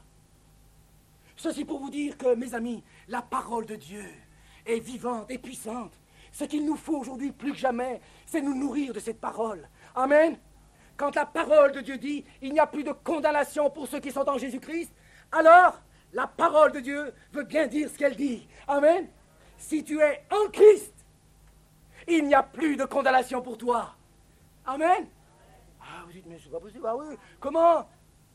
S1: Ceci pour vous dire que, mes amis, la parole de Dieu est vivante et puissante. Ce qu'il nous faut aujourd'hui plus que jamais, c'est nous nourrir de cette parole. Amen. Quand la parole de Dieu dit « Il n'y a plus de condamnation pour ceux qui sont en Jésus-Christ », alors la parole de Dieu veut bien dire ce qu'elle dit. Amen. Si tu es en Christ, il n'y a plus de condamnation pour toi. Amen. Ah, vous dites, mais c'est pas possible. Ah oui, comment?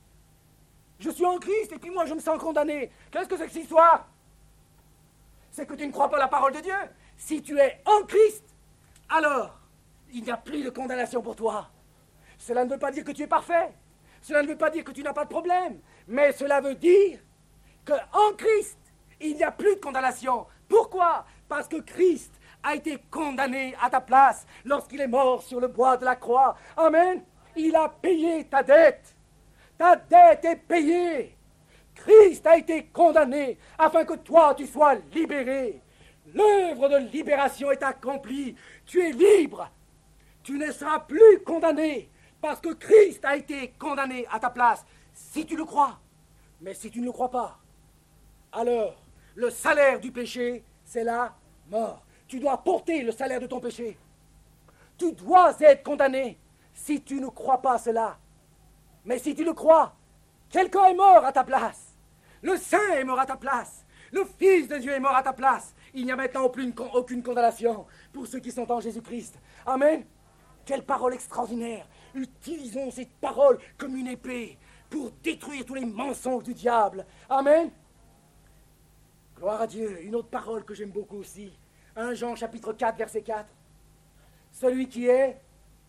S1: Je suis en Christ et puis moi je me sens condamné. Qu'est-ce que c'est que cette histoire? C'est que tu ne crois pas la parole de Dieu. Si tu es en Christ, alors il n'y a plus de condamnation pour toi. Cela ne veut pas dire que tu es parfait. Cela ne veut pas dire que tu n'as pas de problème. Mais cela veut dire qu'en Christ, il n'y a plus de condamnation. Pourquoi? Parce que Christ a été condamné à ta place lorsqu'il est mort sur le bois de la croix. Amen. Il a payé ta dette. Ta dette est payée. Christ a été condamné afin que toi, tu sois libéré. L'œuvre de libération est accomplie. Tu es libre. Tu ne seras plus condamné parce que Christ a été condamné à ta place, si tu le crois. Mais si tu ne le crois pas, alors le salaire du péché, c'est la mort. Tu dois porter le salaire de ton péché. Tu dois être condamné si tu ne crois pas cela. Mais si tu le crois, quelqu'un est mort à ta place. Le Saint est mort à ta place. Le Fils de Dieu est mort à ta place. Il n'y a maintenant aucune condamnation pour ceux qui sont en Jésus-Christ. Amen. Quelle parole extraordinaire. Utilisons cette parole comme une épée pour détruire tous les mensonges du diable. Amen. Gloire à Dieu. Une autre parole que j'aime beaucoup aussi. 1 Jean chapitre 4, verset 4. Celui qui est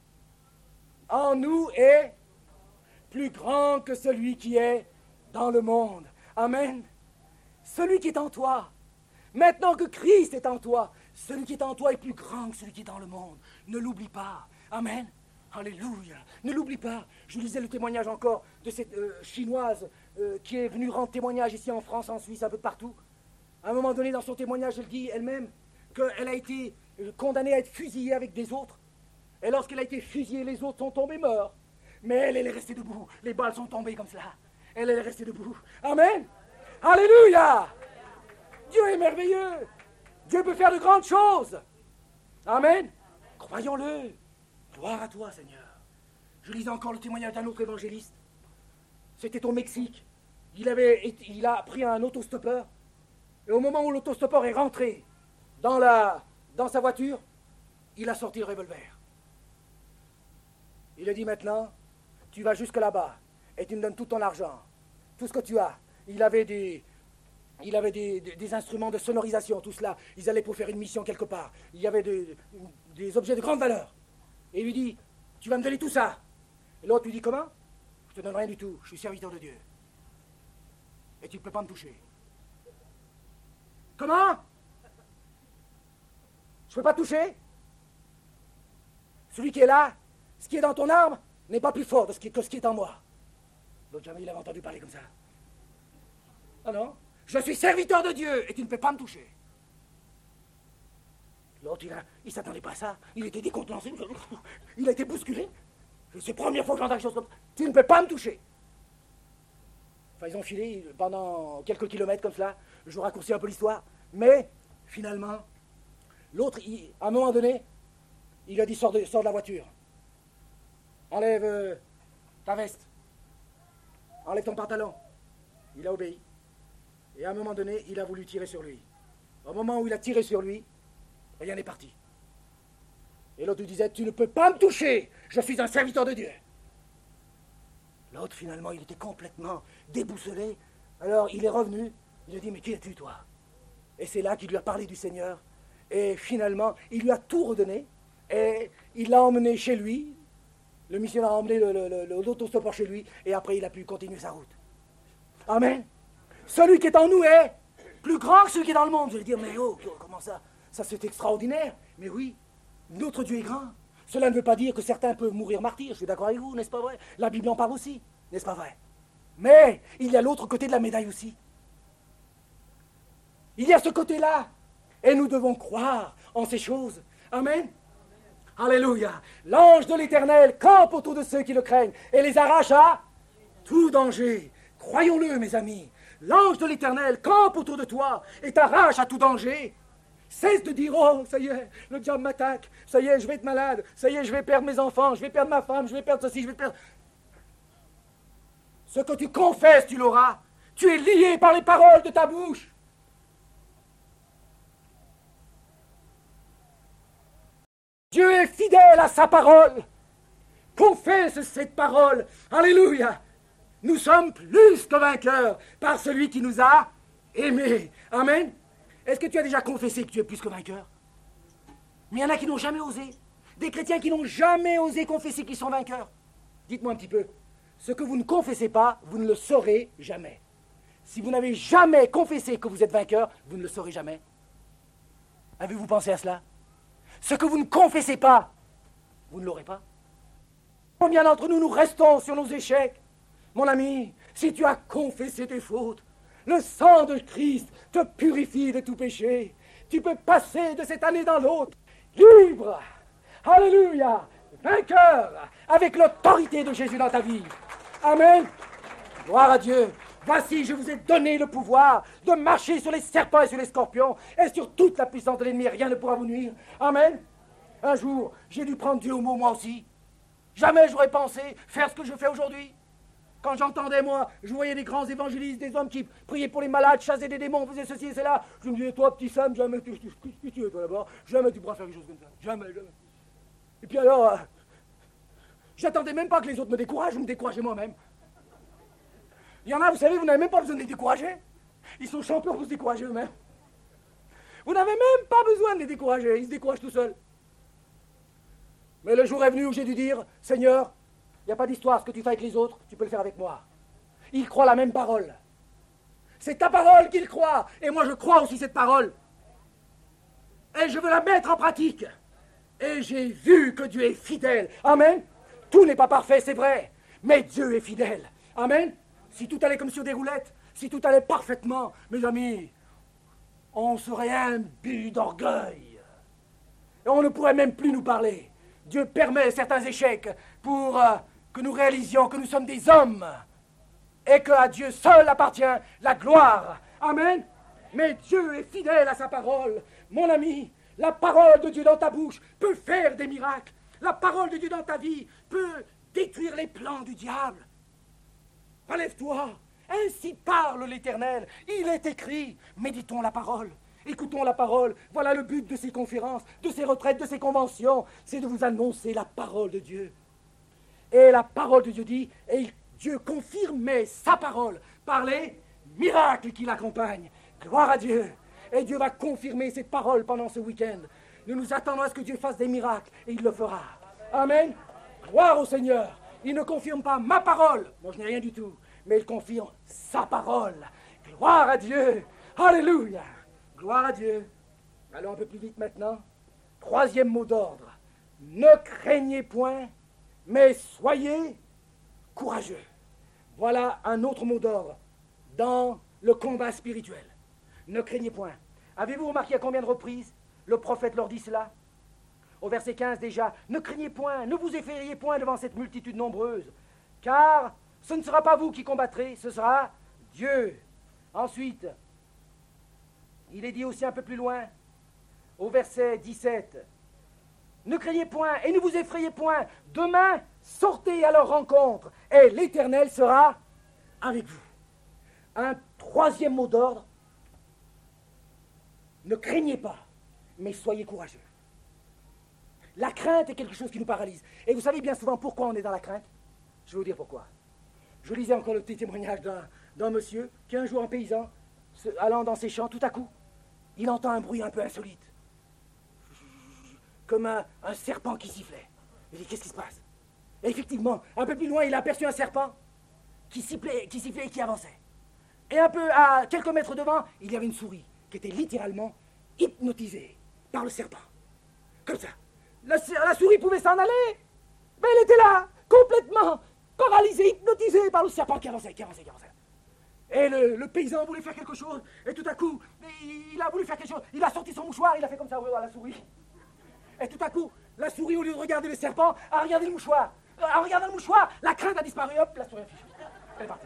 S1: en nous est plus grand que celui qui est dans le monde. Amen. Celui qui est en toi, maintenant que Christ est en toi, Celui qui est en toi est plus grand que celui qui est dans le monde. Ne l'oublie pas. Amen. Alléluia. Ne l'oublie pas. Je lisais le témoignage encore de cette Chinoise qui est venue rendre témoignage ici en France, en Suisse, un peu partout. À un moment donné, dans son témoignage, elle dit elle-même qu'elle a été condamnée à être fusillée avec des autres. Et lorsqu'elle a été fusillée, les autres sont tombés morts. Mais elle est restée debout. Les balles sont tombées comme cela. Elle est restée debout. Amen. Alléluia. Dieu est merveilleux. Dieu peut faire de grandes choses. Amen. Croyons-le. Gloire à toi, Seigneur. Je lisais encore le témoignage d'un autre évangéliste. C'était au Mexique. Il a pris un autostoppeur. Et au moment où l'autostoppeur est rentré dans sa voiture, il a sorti le revolver. Il a dit maintenant, tu vas jusque là-bas et tu me donnes tout ton argent, tout ce que tu as. Il avait des instruments de sonorisation, tout cela. Ils allaient pour faire une mission quelque part. Il y avait des objets de grande valeur. Et il lui dit, tu vas me donner tout ça. Et l'autre lui dit, comment? Je te donne rien du tout, je suis serviteur de Dieu. Et tu ne peux pas me toucher. Comment? Je ne peux pas te toucher? Celui qui est là, ce qui est dans ton arme, n'est pas plus fort que ce qui est en moi. L'autre jamais il avait entendu parler comme ça. Ah non? Je suis serviteur de Dieu et tu ne peux pas me toucher. L'autre, il ne s'attendait pas à ça. Il était décontenancé. Il a été bousculé. C'est la première fois que j'entends quelque chose comme ça. Tu ne peux pas me toucher. Enfin, ils ont filé pendant quelques kilomètres comme cela. Je vous raccourcis un peu l'histoire. Mais, finalement, l'autre, à un moment donné, il a dit, sors de la voiture. Enlève ta veste. Enlève ton pantalon. Il a obéi. Et à un moment donné, il a voulu tirer sur lui. Au moment où il a tiré sur lui, rien n'est parti. Et l'autre lui disait, tu ne peux pas me toucher, je suis un serviteur de Dieu. L'autre, finalement, il était complètement déboussolé. Alors, il est revenu, il a dit, mais qui es-tu, toi? Et c'est là qu'il lui a parlé du Seigneur. Et finalement, il lui a tout redonné. Et il l'a emmené chez lui. Le missionnaire a emmené l'autostoppeur chez lui. Et après, il a pu continuer sa route. Amen. Celui qui est en nous est plus grand que celui qui est dans le monde. Vous allez dire, mais oh, comment ça? Ça, c'est extraordinaire. Mais oui, notre Dieu est grand. Cela ne veut pas dire que certains peuvent mourir martyrs. Je suis d'accord avec vous, n'est-ce pas vrai? La Bible en parle aussi, n'est-ce pas vrai? Mais il y a l'autre côté de la médaille aussi. Il y a ce côté-là. Et nous devons croire en ces choses. Amen. Alléluia. L'ange de l'Éternel campe autour de ceux qui le craignent et les arrache à tout danger. Croyons-le, mes amis. L'ange de l'Éternel campe autour de toi et t'arrache à tout danger. Cesse de dire, oh, ça y est, le diable m'attaque, ça y est, je vais être malade, ça y est, je vais perdre mes enfants, je vais perdre ma femme, je vais perdre ceci, je vais perdre... Ce que tu confesses, tu l'auras. Tu es lié par les paroles de ta bouche. Dieu est fidèle à sa parole. Confesse cette parole. Alléluia. Nous sommes plus que vainqueurs par celui qui nous a aimés. Amen. Est-ce que tu as déjà confessé que tu es plus que vainqueur? Mais il y en a qui n'ont jamais osé. Des chrétiens qui n'ont jamais osé confesser qu'ils sont vainqueurs. Dites-moi un petit peu. Ce que vous ne confessez pas, vous ne le saurez jamais. Si vous n'avez jamais confessé que vous êtes vainqueur, vous ne le saurez jamais. Avez-vous pensé à cela? Ce que vous ne confessez pas, vous ne l'aurez pas. Combien d'entre nous, nous restons sur nos échecs? Mon ami, si tu as confessé tes fautes, le sang de Christ te purifie de tout péché. Tu peux passer de cette année dans l'autre, libre, alléluia, vainqueur, avec l'autorité de Jésus dans ta vie. Amen. Gloire à Dieu. Voici, je vous ai donné le pouvoir de marcher sur les serpents et sur les scorpions et sur toute la puissance de l'ennemi. Rien ne pourra vous nuire. Amen. Un jour, j'ai dû prendre Dieu au mot, moi aussi. Jamais j'aurais pensé faire ce que je fais aujourd'hui. Quand j'entendais, moi, je voyais des grands évangélistes, des hommes qui priaient pour les malades, chassaient des démons, faisaient ceci et cela. Je me disais, toi, petit Sam, jamais tu es, toi, d'abord. Jamais tu pourras faire quelque chose comme ça. Jamais, jamais. Et puis alors, j'attendais même pas que les autres me découragent, je me décourageais moi-même. Il y en a, vous savez, vous n'avez même pas besoin de les décourager. Ils sont champions pour se décourager eux-mêmes. Vous n'avez même pas besoin de les décourager, ils se découragent tout seuls. Mais le jour est venu où j'ai dû dire, Seigneur, il n'y a pas d'histoire, ce que tu fais avec les autres, tu peux le faire avec moi. Ils croient la même parole. C'est ta parole qu'ils croient, et moi je crois aussi cette parole. et je veux la mettre en pratique. Et j'ai vu que Dieu est fidèle. Amen. Tout n'est pas parfait, c'est vrai, mais Dieu est fidèle. Amen. Si tout allait comme sur des roulettes, si tout allait parfaitement, mes amis, on serait imbus d'orgueil. Et on ne pourrait même plus nous parler. Dieu permet certains échecs pour que nous réalisions que nous sommes des hommes et qu'à Dieu seul appartient la gloire. Amen. Mais Dieu est fidèle à sa parole. Mon ami, la parole de Dieu dans ta bouche peut faire des miracles. La parole de Dieu dans ta vie peut détruire les plans du diable. Relève-toi. Ainsi parle l'Éternel. Il est écrit. Méditons la parole. Écoutons la parole. Voilà le but de ces conférences, de ces retraites, de ces conventions. C'est de vous annoncer la parole de Dieu. Et la parole de Dieu dit, et Dieu confirmait sa parole par les miracles qui l'accompagnent. Gloire à Dieu. Et Dieu va confirmer cette parole pendant ce week-end. Nous nous attendons à ce que Dieu fasse des miracles, et il le fera. Amen. Gloire au Seigneur. Il ne confirme pas ma parole. Moi, je n'ai rien du tout. Mais il confirme sa parole. Gloire à Dieu. Alléluia. Gloire à Dieu. Allons un peu plus vite maintenant. Troisième mot d'ordre. Ne craignez point, mais soyez courageux. Voilà un autre mot d'ordre dans le combat spirituel. Ne craignez point. Avez-vous remarqué à combien de reprises le prophète leur dit cela? Au verset 15 déjà, ne craignez point, ne vous effrayez point devant cette multitude nombreuse, car ce ne sera pas vous qui combattrez, ce sera Dieu. Ensuite, il est dit aussi un peu plus loin, au verset 17, ne craignez point et ne vous effrayez point, demain sortez à leur rencontre, et l'Éternel sera avec vous. Un troisième mot d'ordre, ne craignez pas, mais soyez courageux. La crainte est quelque chose qui nous paralyse. Et vous savez bien souvent pourquoi on est dans la crainte? Je vais vous dire pourquoi. Je lisais encore le petit témoignage d'un monsieur qui un jour, un paysan, allant dans ses champs, tout à coup, il entend un bruit un peu insolite. Comme un serpent qui sifflait. Il dit, qu'est-ce qui se passe? Et effectivement, un peu plus loin, il a aperçu un serpent qui sifflait et qui avançait. Et un peu à quelques mètres devant, il y avait une souris qui était littéralement hypnotisée par le serpent. Comme ça. La souris pouvait s'en aller, mais elle était là, complètement paralysée, hypnotisée par le serpent qui avançait. Et le paysan voulait faire quelque chose, et tout à coup, il a voulu faire quelque chose. Il a sorti son mouchoir, il a fait comme ça à la souris. Et tout à coup, la souris, au lieu de regarder le serpent, a regardé le mouchoir. En regardant le mouchoir, la crainte a disparu, hop, la souris a fichu. Elle est partie.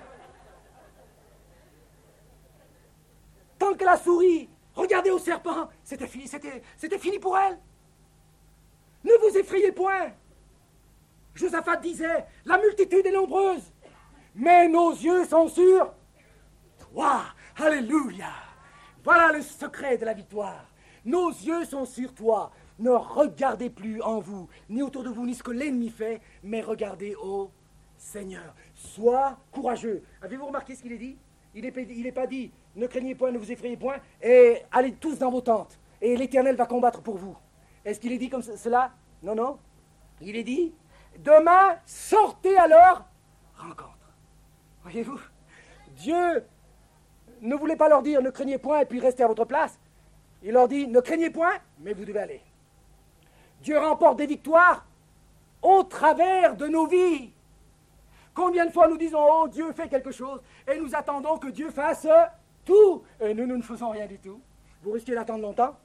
S1: Tant que la souris regardait au serpent, c'était fini pour elle. Ne vous effrayez point. Josaphat disait, la multitude est nombreuse, mais nos yeux sont sur toi. Alléluia. Voilà le secret de la victoire. Nos yeux sont sur toi. Ne regardez plus en vous, ni autour de vous, ni ce que l'ennemi fait, mais regardez au Seigneur. Sois courageux. Avez-vous remarqué ce qu'il est dit? Il n'est pas dit, ne craignez point, ne vous effrayez point, et allez tous dans vos tentes, et l'Éternel va combattre pour vous. Est-ce qu'il est dit comme cela? Non, non. Il est dit, demain, sortez à leur rencontre. Voyez-vous, Dieu ne voulait pas leur dire, ne craignez point, et puis restez à votre place. Il leur dit, ne craignez point, mais vous devez aller. Dieu remporte des victoires au travers de nos vies. Combien de fois nous disons, oh, Dieu fait quelque chose, et nous attendons que Dieu fasse tout, et nous ne faisons rien du tout. Vous risquez d'attendre longtemps.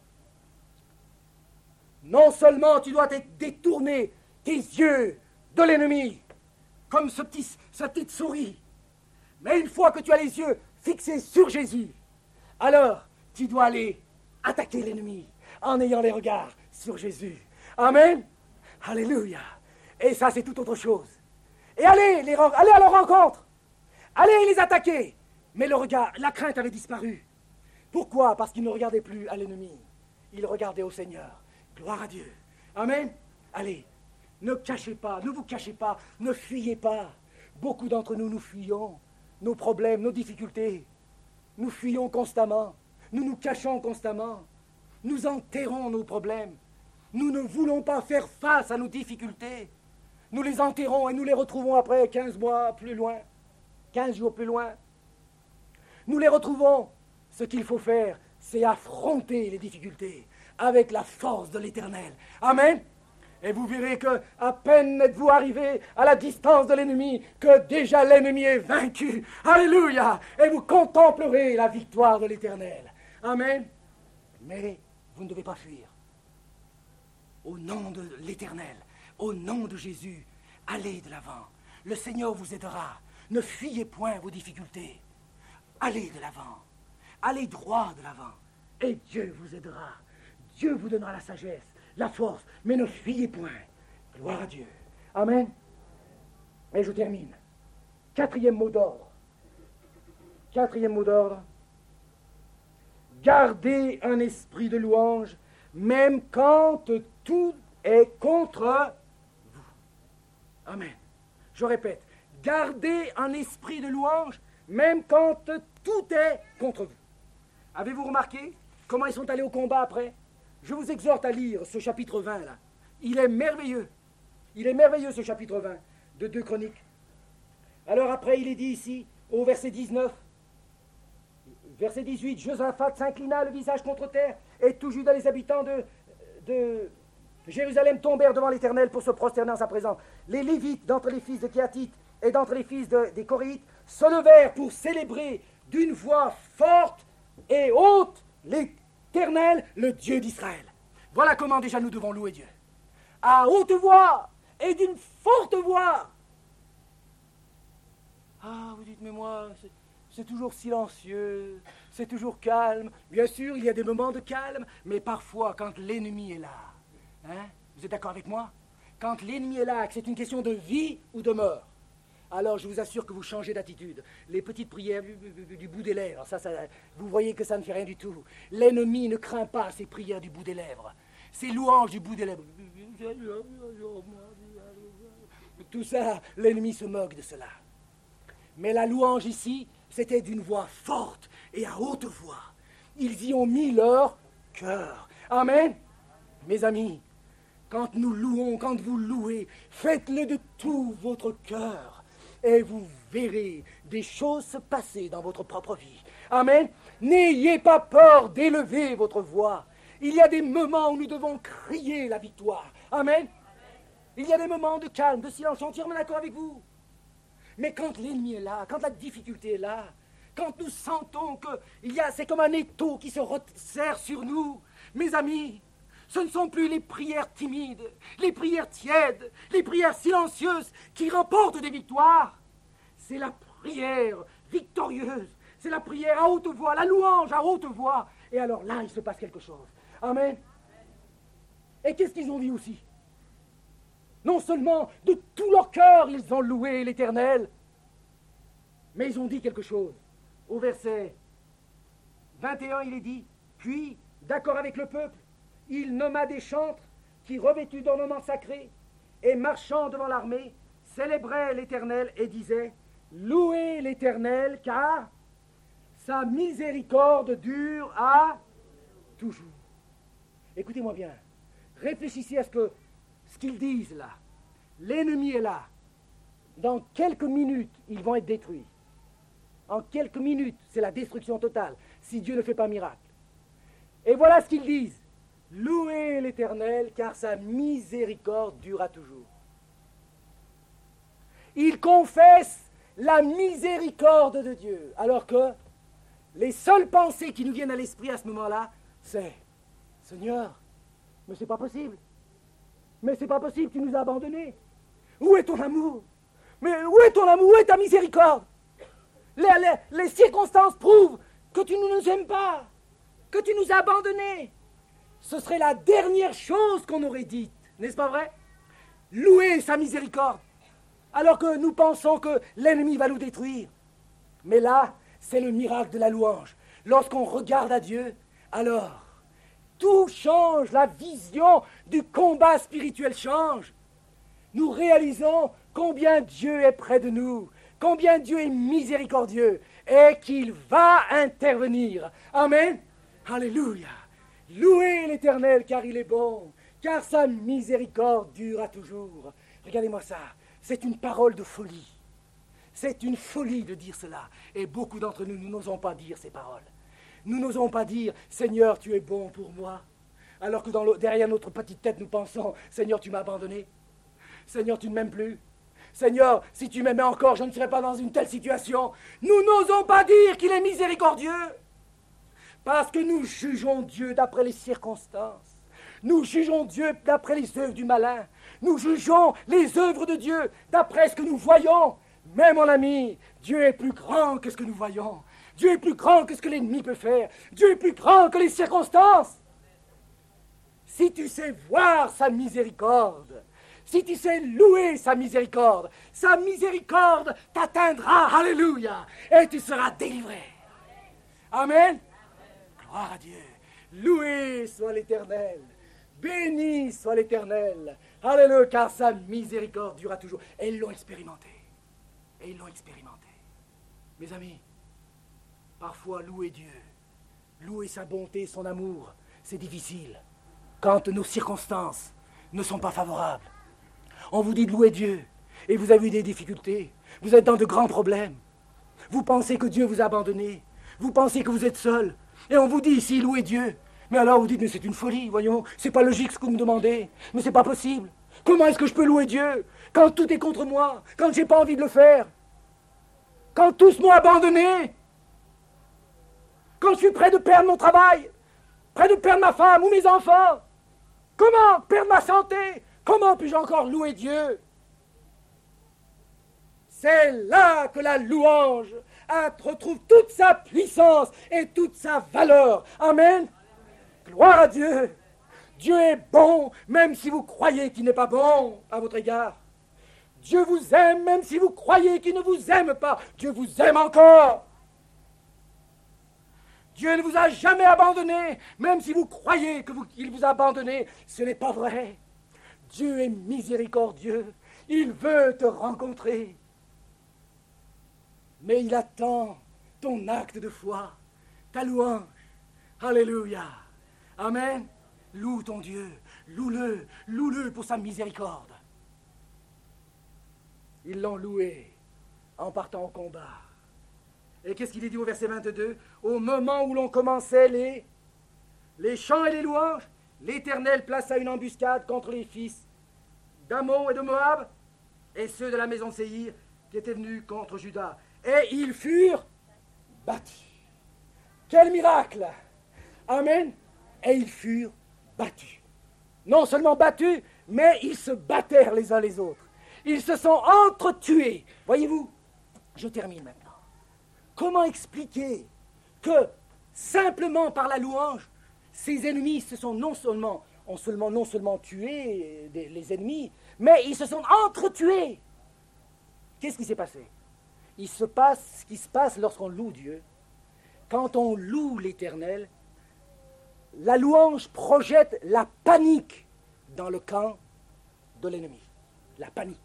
S1: Non seulement tu dois détourner tes yeux de l'ennemi, comme cette petite souris, mais une fois que tu as les yeux fixés sur Jésus, alors tu dois aller attaquer l'ennemi en ayant les regards sur Jésus. Amen. Alléluia. Et ça, c'est tout autre chose. Et allez à leur rencontre. Allez les attaquer. Mais le regard, la crainte avait disparu. Pourquoi? Parce qu'ils ne regardaient plus à l'ennemi. Ils regardaient au Seigneur. Gloire à Dieu. Amen. Allez, ne cachez pas, ne vous cachez pas, ne fuyez pas. Beaucoup d'entre nous, nous fuyons nos problèmes, nos difficultés. Nous fuyons constamment. Nous nous cachons constamment. Nous enterrons nos problèmes. Nous ne voulons pas faire face à nos difficultés. Nous les enterrons et nous les retrouvons après 15 mois plus loin, 15 jours plus loin. Nous les retrouvons. Ce qu'il faut faire, c'est affronter les difficultés, avec la force de l'Éternel. Amen. Et vous verrez que à peine êtes-vous arrivé à la distance de l'ennemi, que déjà l'ennemi est vaincu. Alléluia. Et vous contemplerez la victoire de l'Éternel. Amen. Mais vous ne devez pas fuir. Au nom de l'Éternel, au nom de Jésus, allez de l'avant. Le Seigneur vous aidera. Ne fuyez point vos difficultés. Allez de l'avant. Allez droit de l'avant. Et Dieu vous aidera. Dieu vous donnera la sagesse, la force. Mais ne fuyez point. Gloire à Dieu. Amen. Et je termine. Quatrième mot d'ordre. Quatrième mot d'ordre. Gardez un esprit de louange, même quand tout est contre vous. Amen. Je répète, gardez un esprit de louange, même quand tout est contre vous. Avez-vous remarqué comment ils sont allés au combat après? Je vous exhorte à lire ce chapitre 20 là. Il est merveilleux. Il est merveilleux ce chapitre 20 de 2 Chroniques. Alors après, il est dit ici, au verset 19, verset 18, Josaphat s'inclina le visage contre terre, et tout Juda, les habitants de Jérusalem tombèrent devant l'Éternel pour se prosterner en sa présence. Les Lévites d'entre les fils de Kéhatite et d'entre les fils des Coréites se levèrent pour célébrer d'une voix forte et haute l'Éternel, le Dieu d'Israël. Voilà comment déjà nous devons louer Dieu. À haute voix et d'une forte voix. Ah, vous dites, mais moi, c'est toujours silencieux, c'est toujours calme. Bien sûr, il y a des moments de calme, mais parfois, quand l'ennemi est là, hein, vous êtes d'accord avec moi? Quand l'ennemi est là, que c'est une question de vie ou de mort, alors je vous assure que vous changez d'attitude. Les petites prières du bout des lèvres, ça, vous voyez que ça ne fait rien du tout. L'ennemi ne craint pas ces prières du bout des lèvres, ces louanges du bout des lèvres. Tout ça, l'ennemi se moque de cela. Mais la louange ici, c'était d'une voix forte et à haute voix. Ils y ont mis leur cœur. Amen. Mes amis, quand nous louons, quand vous louez, faites-le de tout votre cœur. Et vous verrez des choses se passer dans votre propre vie. Amen. N'ayez pas peur d'élever votre voix. Il y a des moments où nous devons crier la victoire. Amen. Il y a des moments de calme, de silence. Je suis entièrement d'accord avec vous. Mais quand l'ennemi est là, quand la difficulté est là, quand nous sentons que c'est comme un étau qui se resserre sur nous, mes amis, ce ne sont plus les prières timides, les prières tièdes, les prières silencieuses qui remportent des victoires. C'est la prière victorieuse, c'est la prière à haute voix, la louange à haute voix. Et alors là, il se passe quelque chose. Amen. Et qu'est-ce qu'ils ont dit aussi? Non seulement de tout leur cœur, ils ont loué l'Éternel, mais ils ont dit quelque chose. Au verset 21, il est dit, puis, d'accord avec le peuple, il nomma des chantres qui, revêtus d'ornements sacrés et marchant devant l'armée, célébraient l'Éternel et disaient, louez l'Éternel, car sa miséricorde dure à toujours. Écoutez-moi bien, réfléchissez à ce qu'ils disent là. L'ennemi est là. Dans quelques minutes, ils vont être détruits. En quelques minutes, c'est la destruction totale, si Dieu ne fait pas miracle. Et voilà ce qu'ils disent. Louez l'Éternel, car sa miséricorde durera toujours. Ils confessent la miséricorde de Dieu, alors que les seules pensées qui nous viennent à l'esprit à ce moment-là, c'est « Seigneur, mais c'est pas possible. Mais c'est pas possible, tu nous as abandonnés. Où est ton amour? Mais où est ton amour? Où est ta miséricorde? Les circonstances prouvent que tu ne nous aimes pas, que tu nous as abandonnés. Ce serait la dernière chose qu'on aurait dite, n'est-ce pas vrai? Louer sa miséricorde, alors que nous pensons que l'ennemi va nous détruire. Mais là, c'est le miracle de la louange. Lorsqu'on regarde à Dieu, alors tout change, la vision du combat spirituel change. Nous réalisons combien Dieu est près de nous, combien Dieu est miséricordieux et qu'il va intervenir. Amen. Alléluia. Louez l'Éternel car il est bon, car sa miséricorde dure à toujours. Regardez-moi ça, c'est une parole de folie. C'est une folie de dire cela. Et beaucoup d'entre nous, nous n'osons pas dire ces paroles. Nous n'osons pas dire, Seigneur, tu es bon pour moi. Alors que derrière notre petite tête, nous pensons, Seigneur, tu m'as abandonné. Seigneur, tu ne m'aimes plus. Seigneur, si tu m'aimais encore, je ne serais pas dans une telle situation. Nous n'osons pas dire qu'il est miséricordieux. Parce que nous jugeons Dieu d'après les circonstances. Nous jugeons Dieu d'après les œuvres du malin. Nous jugeons les œuvres de Dieu d'après ce que nous voyons. Mais mon ami, Dieu est plus grand que ce que nous voyons. Dieu est plus grand que ce que l'ennemi peut faire. Dieu est plus grand que les circonstances. Si tu sais voir sa miséricorde, si tu sais louer sa miséricorde t'atteindra, alléluia, et tu seras délivré. Amen. Gloire à Dieu. Loué soit l'Éternel. Béni soit l'Éternel. Alléluia, car sa miséricorde durera toujours. Et ils l'ont expérimenté. Et ils l'ont expérimenté. Mes amis, parfois louer Dieu, louer sa bonté, son amour, c'est difficile. Quand nos circonstances ne sont pas favorables. On vous dit de louer Dieu, et vous avez eu des difficultés. Vous êtes dans de grands problèmes. Vous pensez que Dieu vous a abandonné. Vous pensez que vous êtes seul. Et on vous dit ici, louez Dieu. Mais alors vous dites, mais c'est une folie, voyons. C'est pas logique ce que vous me demandez. Mais c'est pas possible. Comment est-ce que je peux louer Dieu quand tout est contre moi, quand j'ai pas envie de le faire, quand tous m'ont abandonné, quand je suis près de perdre mon travail, près de perdre ma femme ou mes enfants? Comment perdre ma santé? Comment puis-je encore louer Dieu? C'est là que la louange retrouve toute sa puissance et toute sa valeur. Amen. Gloire à Dieu. Dieu est bon, même si vous croyez qu'il n'est pas bon à votre égard. Dieu vous aime, même si vous croyez qu'il ne vous aime pas. Dieu vous aime encore. Dieu ne vous a jamais abandonné, même si vous croyez qu'il vous a abandonné. Ce n'est pas vrai. Dieu est miséricordieux. Il veut te rencontrer. Mais il attend ton acte de foi, ta louange. Alléluia. Amen. Loue ton Dieu. Loue-le pour sa miséricorde. Ils l'ont loué en partant au combat. Et qu'est-ce qu'il est dit au verset 22? Au moment où l'on commençait les chants et les louanges, l'Éternel plaça une embuscade contre les fils d'Ammon et de Moab et ceux de la maison de Séhir qui étaient venus contre Juda. Et ils furent battus. Quel miracle! Amen. Et ils furent battus. Non seulement battus, mais ils se battèrent les uns les autres. Ils se sont entretués. Voyez-vous, je termine maintenant. Comment expliquer que, simplement par la louange, ces ennemis se sont non seulement tués, les ennemis, mais ils se sont entretués. Qu'est-ce qui s'est passé? Il se passe ce qui se passe lorsqu'on loue Dieu. Quand on loue l'Éternel, la louange projette la panique dans le camp de l'ennemi. La panique.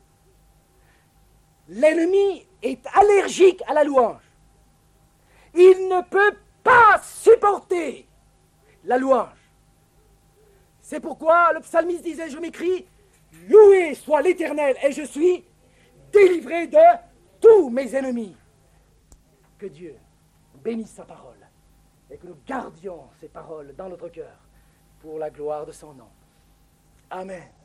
S1: L'ennemi est allergique à la louange. Il ne peut pas supporter la louange. C'est pourquoi le psalmiste disait, je m'écris, loué soit l'Éternel, et je suis délivré de tous mes ennemis. Que Dieu bénisse sa parole et que nous gardions ces paroles dans notre cœur pour la gloire de son nom. Amen.